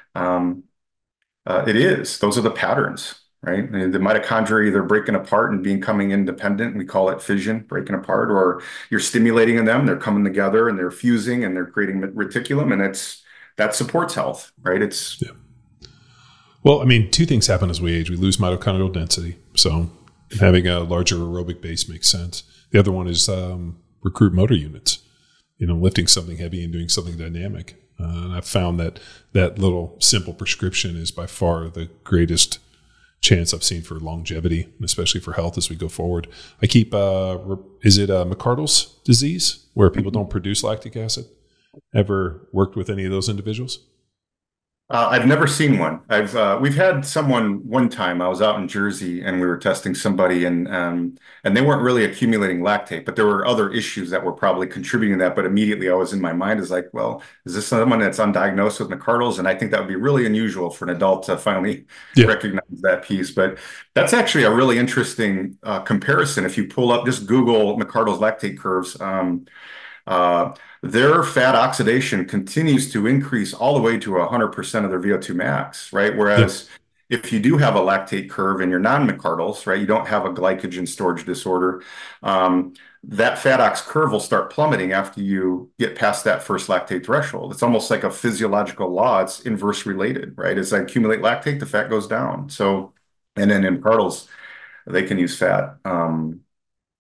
um, uh, it is. Those are the patterns, right? The mitochondria either breaking apart and becoming independent. We call it fission, breaking apart, or you're stimulating them. They're coming together and they're fusing and they're creating reticulum, and it's that supports health, right? It's yeah. Well, I mean, two things happen as we age. We lose mitochondrial density, so having a larger aerobic base makes sense. The other one is um, recruit motor units, you know, lifting something heavy and doing something dynamic. Uh, and I've found that that little simple prescription is by far the greatest chance I've seen for longevity, especially for health as we go forward. I keep, uh, is it uh, McArdle's disease where people don't produce lactic acid? Ever worked with any of those individuals? Uh, I've never seen one. I've uh, we've had someone one time. I was out in Jersey and we were testing somebody, and um, and they weren't really accumulating lactate, but there were other issues that were probably contributing to that. But immediately, I was in my mind is like, well, is this someone that's undiagnosed with McArdle's? And I think that would be really unusual for an adult to finally yeah. recognize that piece. But that's actually a really interesting uh, comparison. If you pull up, just Google McArdle's lactate curves. Um, uh, their fat oxidation continues to increase all the way to one hundred percent of their V O two max, right? Whereas yep. if you do have a lactate curve and you're non-McArdle's, right, you don't have a glycogen storage disorder, um, that fat ox curve will start plummeting after you get past that first lactate threshold. It's almost like a physiological law. It's inverse related, right? As I accumulate lactate, the fat goes down. So, and then in McArdle's, they can use fat. Um,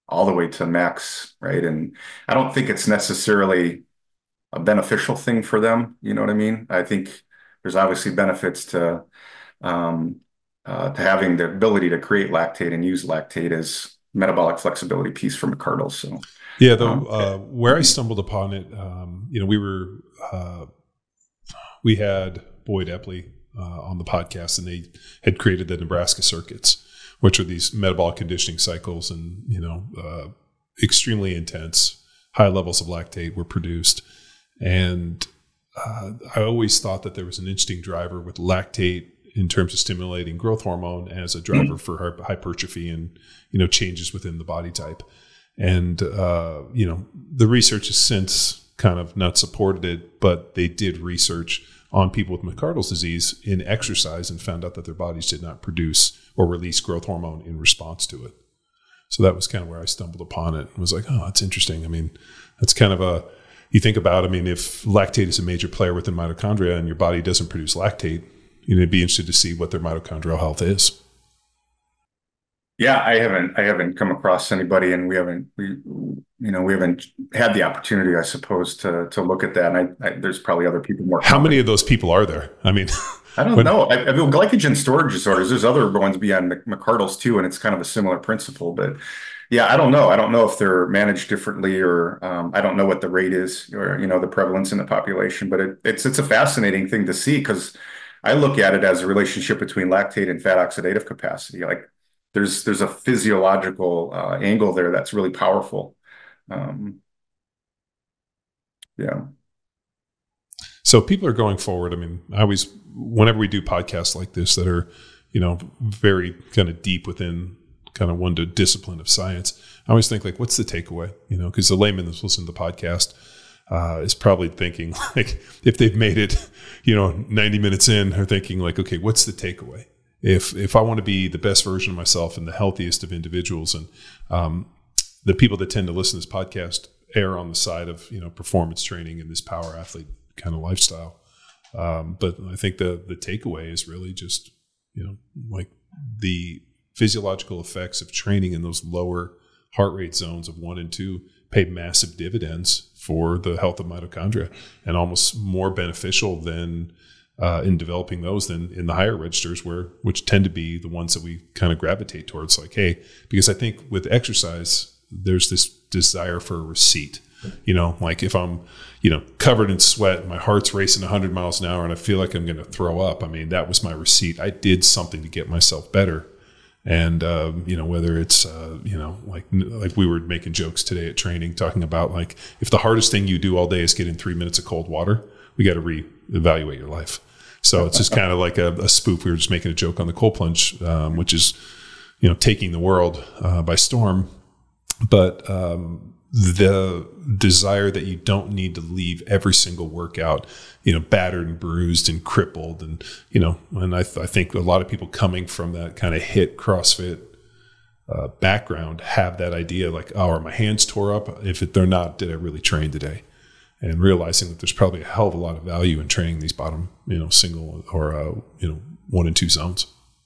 all the way to max, right? And I don't think it's necessarily a beneficial thing for them. You know what I mean? I think there's obviously benefits to um, uh, to having the ability to create lactate and use lactate as metabolic flexibility piece for McArdle. So yeah, though um, uh, where I stumbled upon it, um, you know, we were uh, we had Boyd Epley uh, on the podcast, and they had created the Nebraska circuits, which are these metabolic conditioning cycles, and you know, uh, extremely intense, high levels of lactate were produced. And uh, I always thought that there was an interesting driver with lactate in terms of stimulating growth hormone as a driver mm. for hypertrophy and, you know, changes within the body type. And, uh, you know, the research has since kind of not supported it, but they did research on people with McArdle's disease in exercise and found out that their bodies did not produce or release growth hormone in response to it. So that was kind of where I stumbled upon it and was like, oh, that's interesting. I mean, that's kind of a, you think about, I mean, if lactate is a major player within mitochondria and your body doesn't produce lactate, you know, it'd be interested to see what their mitochondrial health is. Yeah, I haven't, I haven't come across anybody, and we haven't, we, you know, we haven't had the opportunity, I suppose, to to look at that. And I, I there's probably other people more. How many of those people are there? I mean, I don't when, know. I, I mean, glycogen storage disorders. There's other ones beyond McArdle's too, and it's kind of a similar principle, but. Yeah, I don't know. I don't know if they're managed differently, or um, I don't know what the rate is, or you know, the prevalence in the population. But it, it's it's a fascinating thing to see, because I look at it as a relationship between lactate and fat oxidative capacity. Like there's there's a physiological uh, angle there that's really powerful. Um, yeah. So people are going forward. I mean, I always, whenever we do podcasts like this that are, you know, very kind of deep within kind of one to discipline of science, I always think like, what's the takeaway? You know, because the layman that's listening to the podcast uh, is probably thinking like, if they've made it, you know, ninety minutes in, they're thinking like, okay, what's the takeaway? If if I want to be the best version of myself and the healthiest of individuals, and um, the people that tend to listen to this podcast err on the side of, you know, performance training and this power athlete kind of lifestyle. Um, but I think the the takeaway is really just, you know, like the physiological effects of training in those lower heart rate zones of one and two pay massive dividends for the health of mitochondria, and almost more beneficial than uh, in developing those than in the higher registers, where which tend to be the ones that we kind of gravitate towards. Like, hey, because I think with exercise, there's this desire for a receipt. You know, like if I'm, you know, covered in sweat, my heart's racing one hundred miles an hour, and I feel like I'm going to throw up. I mean, that was my receipt. I did something to get myself better. And, um, you know, whether it's, uh, you know, like like we were making jokes today at training, talking about like, if the hardest thing you do all day is get in three minutes of cold water, we got to reevaluate your life. So it's just kind of like a, a spoof. We were just making a joke on the cold plunge, um, which is, you know, taking the world uh, by storm. But um, the desire that you don't need to leave every single workout, you know, battered and bruised and crippled. And, you know, and I, th- I think a lot of people coming from that kind of HIIT CrossFit uh, background have that idea like, oh, are my hands tore up? If it, they're not, did I really train today? And realizing that there's probably a hell of a lot of value in training these bottom, you know, single or, uh, you know, one and two zones.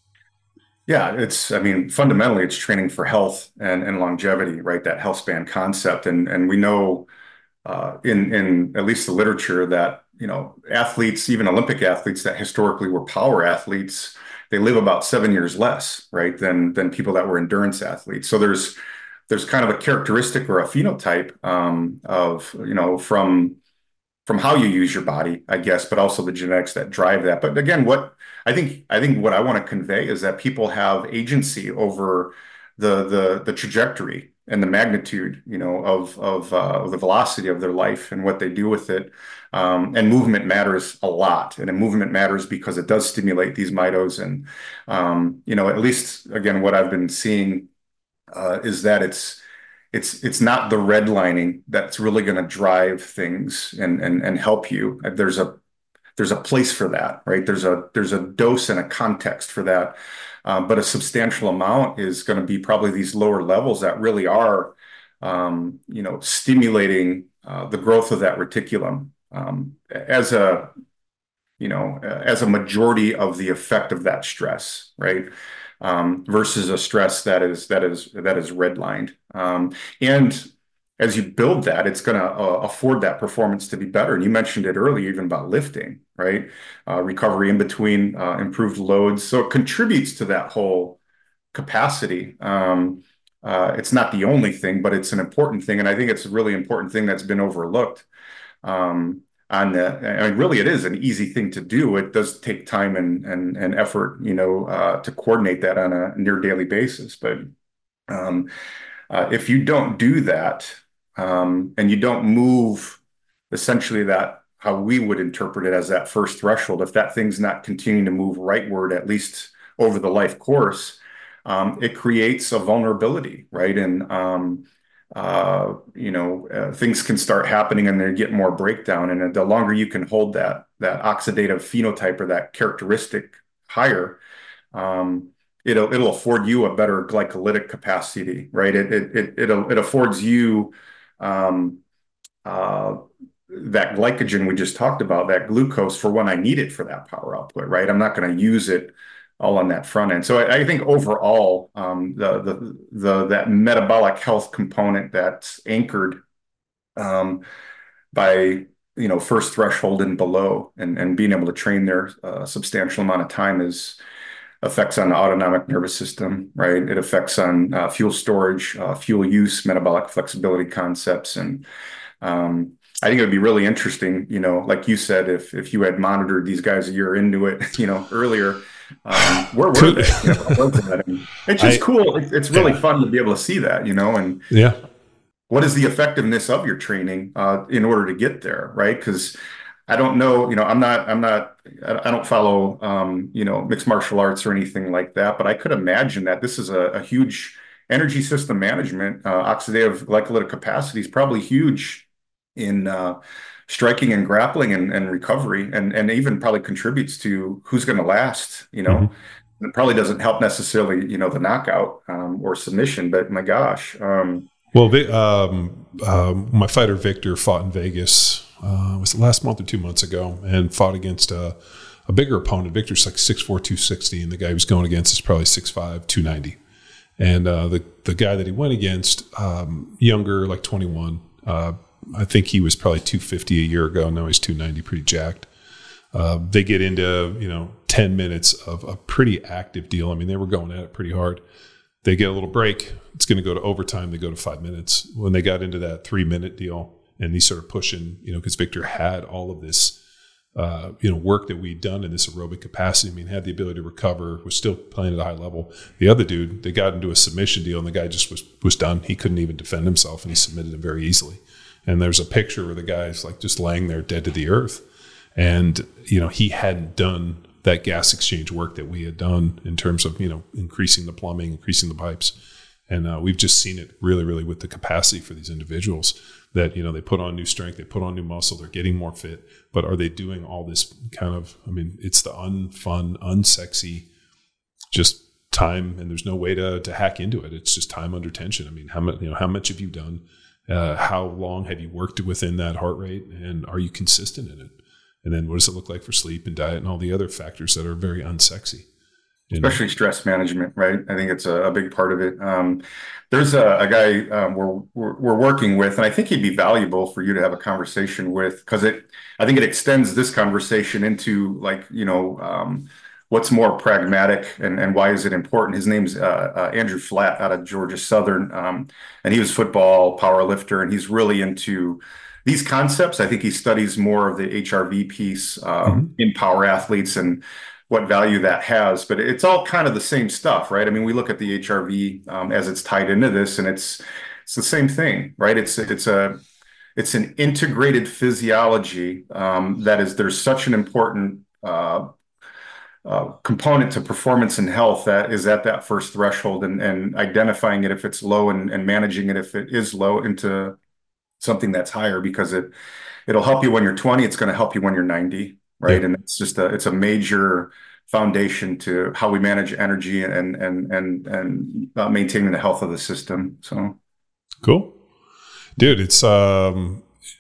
Yeah, it's, I mean, fundamentally, it's training for health and, and longevity, right? That health span concept. And, and we know uh, in, in at least the literature that, you know, athletes, even Olympic athletes that historically were power athletes, they live about seven years less, right, than, than people that were endurance athletes. So there's, there's kind of a characteristic or a phenotype um, of, you know, from, from how you use your body, I guess, but also the genetics that drive that. But again, what I think, I think what I want to convey is that people have agency over the the the trajectory and the magnitude, you know, of of, uh, of the velocity of their life and what they do with it. Um, and movement matters a lot, and a movement matters because it does stimulate these mitos. And um, you know, at least again, what I've been seeing uh, is that it's. It's it's not the redlining that's really going to drive things and and and help you. There's a there's a place for that, right? There's a there's a dose and a context for that, um, but a substantial amount is going to be probably these lower levels that really are, um, you know, stimulating uh, the growth of that reticulum um, as a you know as a majority of the effect of that stress, right? um, versus a stress that is that is that is redlined. Um, and as you build that, it's going to uh, afford that performance to be better. And you mentioned it earlier, even about lifting, right? Uh, recovery in between, uh, improved loads. So it contributes to that whole capacity. Um, uh, it's not the only thing, but it's an important thing. And I think it's a really important thing that's been overlooked. Um, on the, I mean, really, it is an easy thing to do. It does take time and and, and effort, you know, uh, to coordinate that on a near daily basis. But um, uh, if you don't do that, um, and you don't move essentially that, how we would interpret it as that first threshold, if that thing's not continuing to move rightward, at least over the life course, um, it creates a vulnerability, right? And, um, uh, you know, uh, things can start happening and they get more breakdown. And the longer you can hold that, that oxidative phenotype or that characteristic higher, um, it'll, it'll afford you a better glycolytic capacity, right? It, it, it, it'll, it affords you, um, uh, that glycogen we just talked about, that glucose, for when I need it for that power output, right? I'm not going to use it all on that front end. So I, I think overall, um, the, the, the, that metabolic health component that's anchored, um, by, you know, first threshold and below, and, and being able to train there a substantial amount of time is effects on the autonomic nervous system, right? It affects on uh, fuel storage, uh, fuel use, metabolic flexibility concepts. And, um, I think it would be really interesting, you know, like you said, if if you had monitored these guys a year into it, you know, earlier, um, where were they? You know, I mean, it's just I, cool. It's, it's really yeah. fun to be able to see that, you know, and yeah, what is the effectiveness of your training uh, in order to get there, right? Because I don't know, you know, I'm not, I'm not, I don't follow, um, you know, mixed martial arts or anything like that, but I could imagine that this is a, a huge energy system management, uh, oxidative glycolytic capacity is probably huge in uh, striking and grappling and, and recovery, and, and even probably contributes to who's going to last, you know. Mm-hmm. It probably doesn't help necessarily, you know, the knockout um, or submission, but my gosh. Um, well, um, uh, my fighter Victor fought in Vegas, uh, was it last month or two months ago, and fought against a, a bigger opponent. Victor's like six four, two sixty, and the guy he was going against is probably six five, two ninety. And uh, the, the guy that he went against, um, younger, like twenty-one, uh, I think he was probably two fifty a year ago. Now he's two ninety, pretty jacked. Uh, they get into, you know, ten minutes of a pretty active deal. I mean, they were going at it pretty hard. They get a little break. It's going to go to overtime. They go to five minutes. When they got into that three-minute deal and he started pushing, you know, because Victor had all of this, uh, you know, work that we'd done in this aerobic capacity. I mean, had the ability to recover, was still playing at a high level. The other dude, they got into a submission deal and the guy just was was done. He couldn't even defend himself and he submitted him very easily. And there's a picture where the guy's like just laying there dead to the earth. And, you know, he hadn't done that gas exchange work that we had done in terms of, you know, increasing the plumbing, increasing the pipes. And uh, we've just seen it really, really with the capacity for these individuals that, you know, they put on new strength, they put on new muscle, they're getting more fit. But are they doing all this kind of, I mean, it's the unfun, unsexy, just time, and there's no way to to hack into it. It's just time under tension. I mean, how much, you know, how much have you done? Uh, how long have you worked within that heart rate, and are you consistent in it? And then what does it look like for sleep and diet and all the other factors that are very unsexy? Especially stress management, right? I think it's a, a big part of it. Um, there's a, a guy um, we're, we're we're working with, and I think he'd be valuable for you to have a conversation with, because it, I think it extends this conversation into, like, you know, um, what's more pragmatic and, and why is it important? His name's uh, uh, Andrew Flatt out of Georgia Southern, um, and he was football power lifter, and he's really into these concepts. I think he studies more of the H R V piece um, mm-hmm. in power athletes and what value that has, but it's all kind of the same stuff, right? I mean, we look at the H R V um, as it's tied into this, and it's it's the same thing, right? It's it's a it's an integrated physiology um, that is, there's such an important uh, uh, component to performance and health that is at that first threshold, and, and identifying it if it's low, and, and managing it if it is low into something that's higher, because it it'll help you when you're twenty. It's going to help you when you're ninety. Right. Yeah. And it's just a, it's a major foundation to how we manage energy and, and, and, and uh, maintaining the health of the system. So cool, dude. It's, um,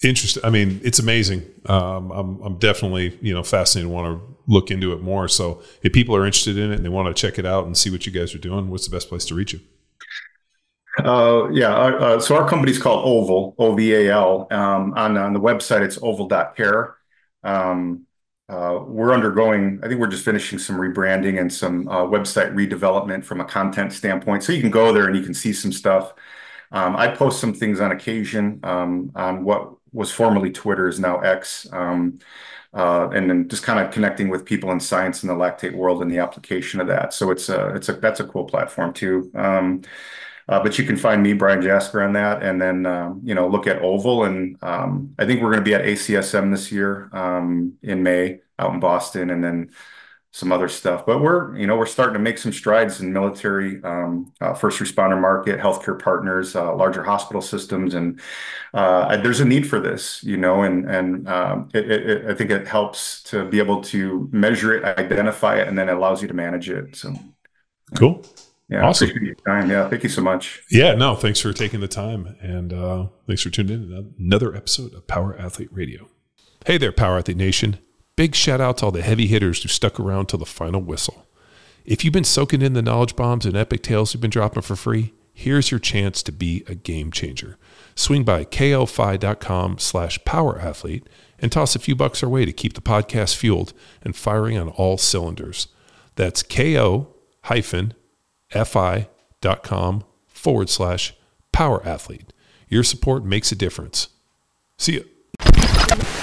Interesting. I mean, it's amazing. Um, I'm, I'm definitely, you know, fascinated, want to look into it more. So if people are interested in it and they want to check it out and see what you guys are doing, what's the best place to reach you? Uh, yeah. Uh, so our company's called Oval, O V A L. Um, on, on the website, it's oval dot care. Um, uh, we're undergoing, I think we're just finishing some rebranding and some uh, website redevelopment from a content standpoint. So you can go there and you can see some stuff. Um, I post some things on occasion um, on what was formerly Twitter, is now X. Um, uh, and then just kind of connecting with people in science in the lactate world and the application of that. So it's a, it's a, that's a cool platform too. Um, uh, but you can find me, Brian Jasper, on that, and then, um, you know, look at Oval. And um, I think we're going to be at A C S M this year um, in May out in Boston, and then some other stuff. But we're, you know, we're starting to make some strides in military, um, uh, first responder market, healthcare partners, uh, larger hospital systems. And uh, there's a need for this, you know, and, and um, it, it, I think it helps to be able to measure it, identify it, and then it allows you to manage it. So cool. Yeah. Awesome. Appreciate your time. Yeah. Thank you so much. Yeah, no, thanks for taking the time. And uh, thanks for tuning in to another episode of Power Athlete Radio. Hey there, Power Athlete Nation. Big shout out to all the heavy hitters who stuck around till the final whistle. If you've been soaking in the knowledge bombs and epic tales we've been dropping for free, here's your chance to be a game changer. Swing by ko-fi.com slash power athlete and toss a few bucks our way to keep the podcast fueled and firing on all cylinders. That's ko-fi.com forward slash power athlete. Your support makes a difference. See ya.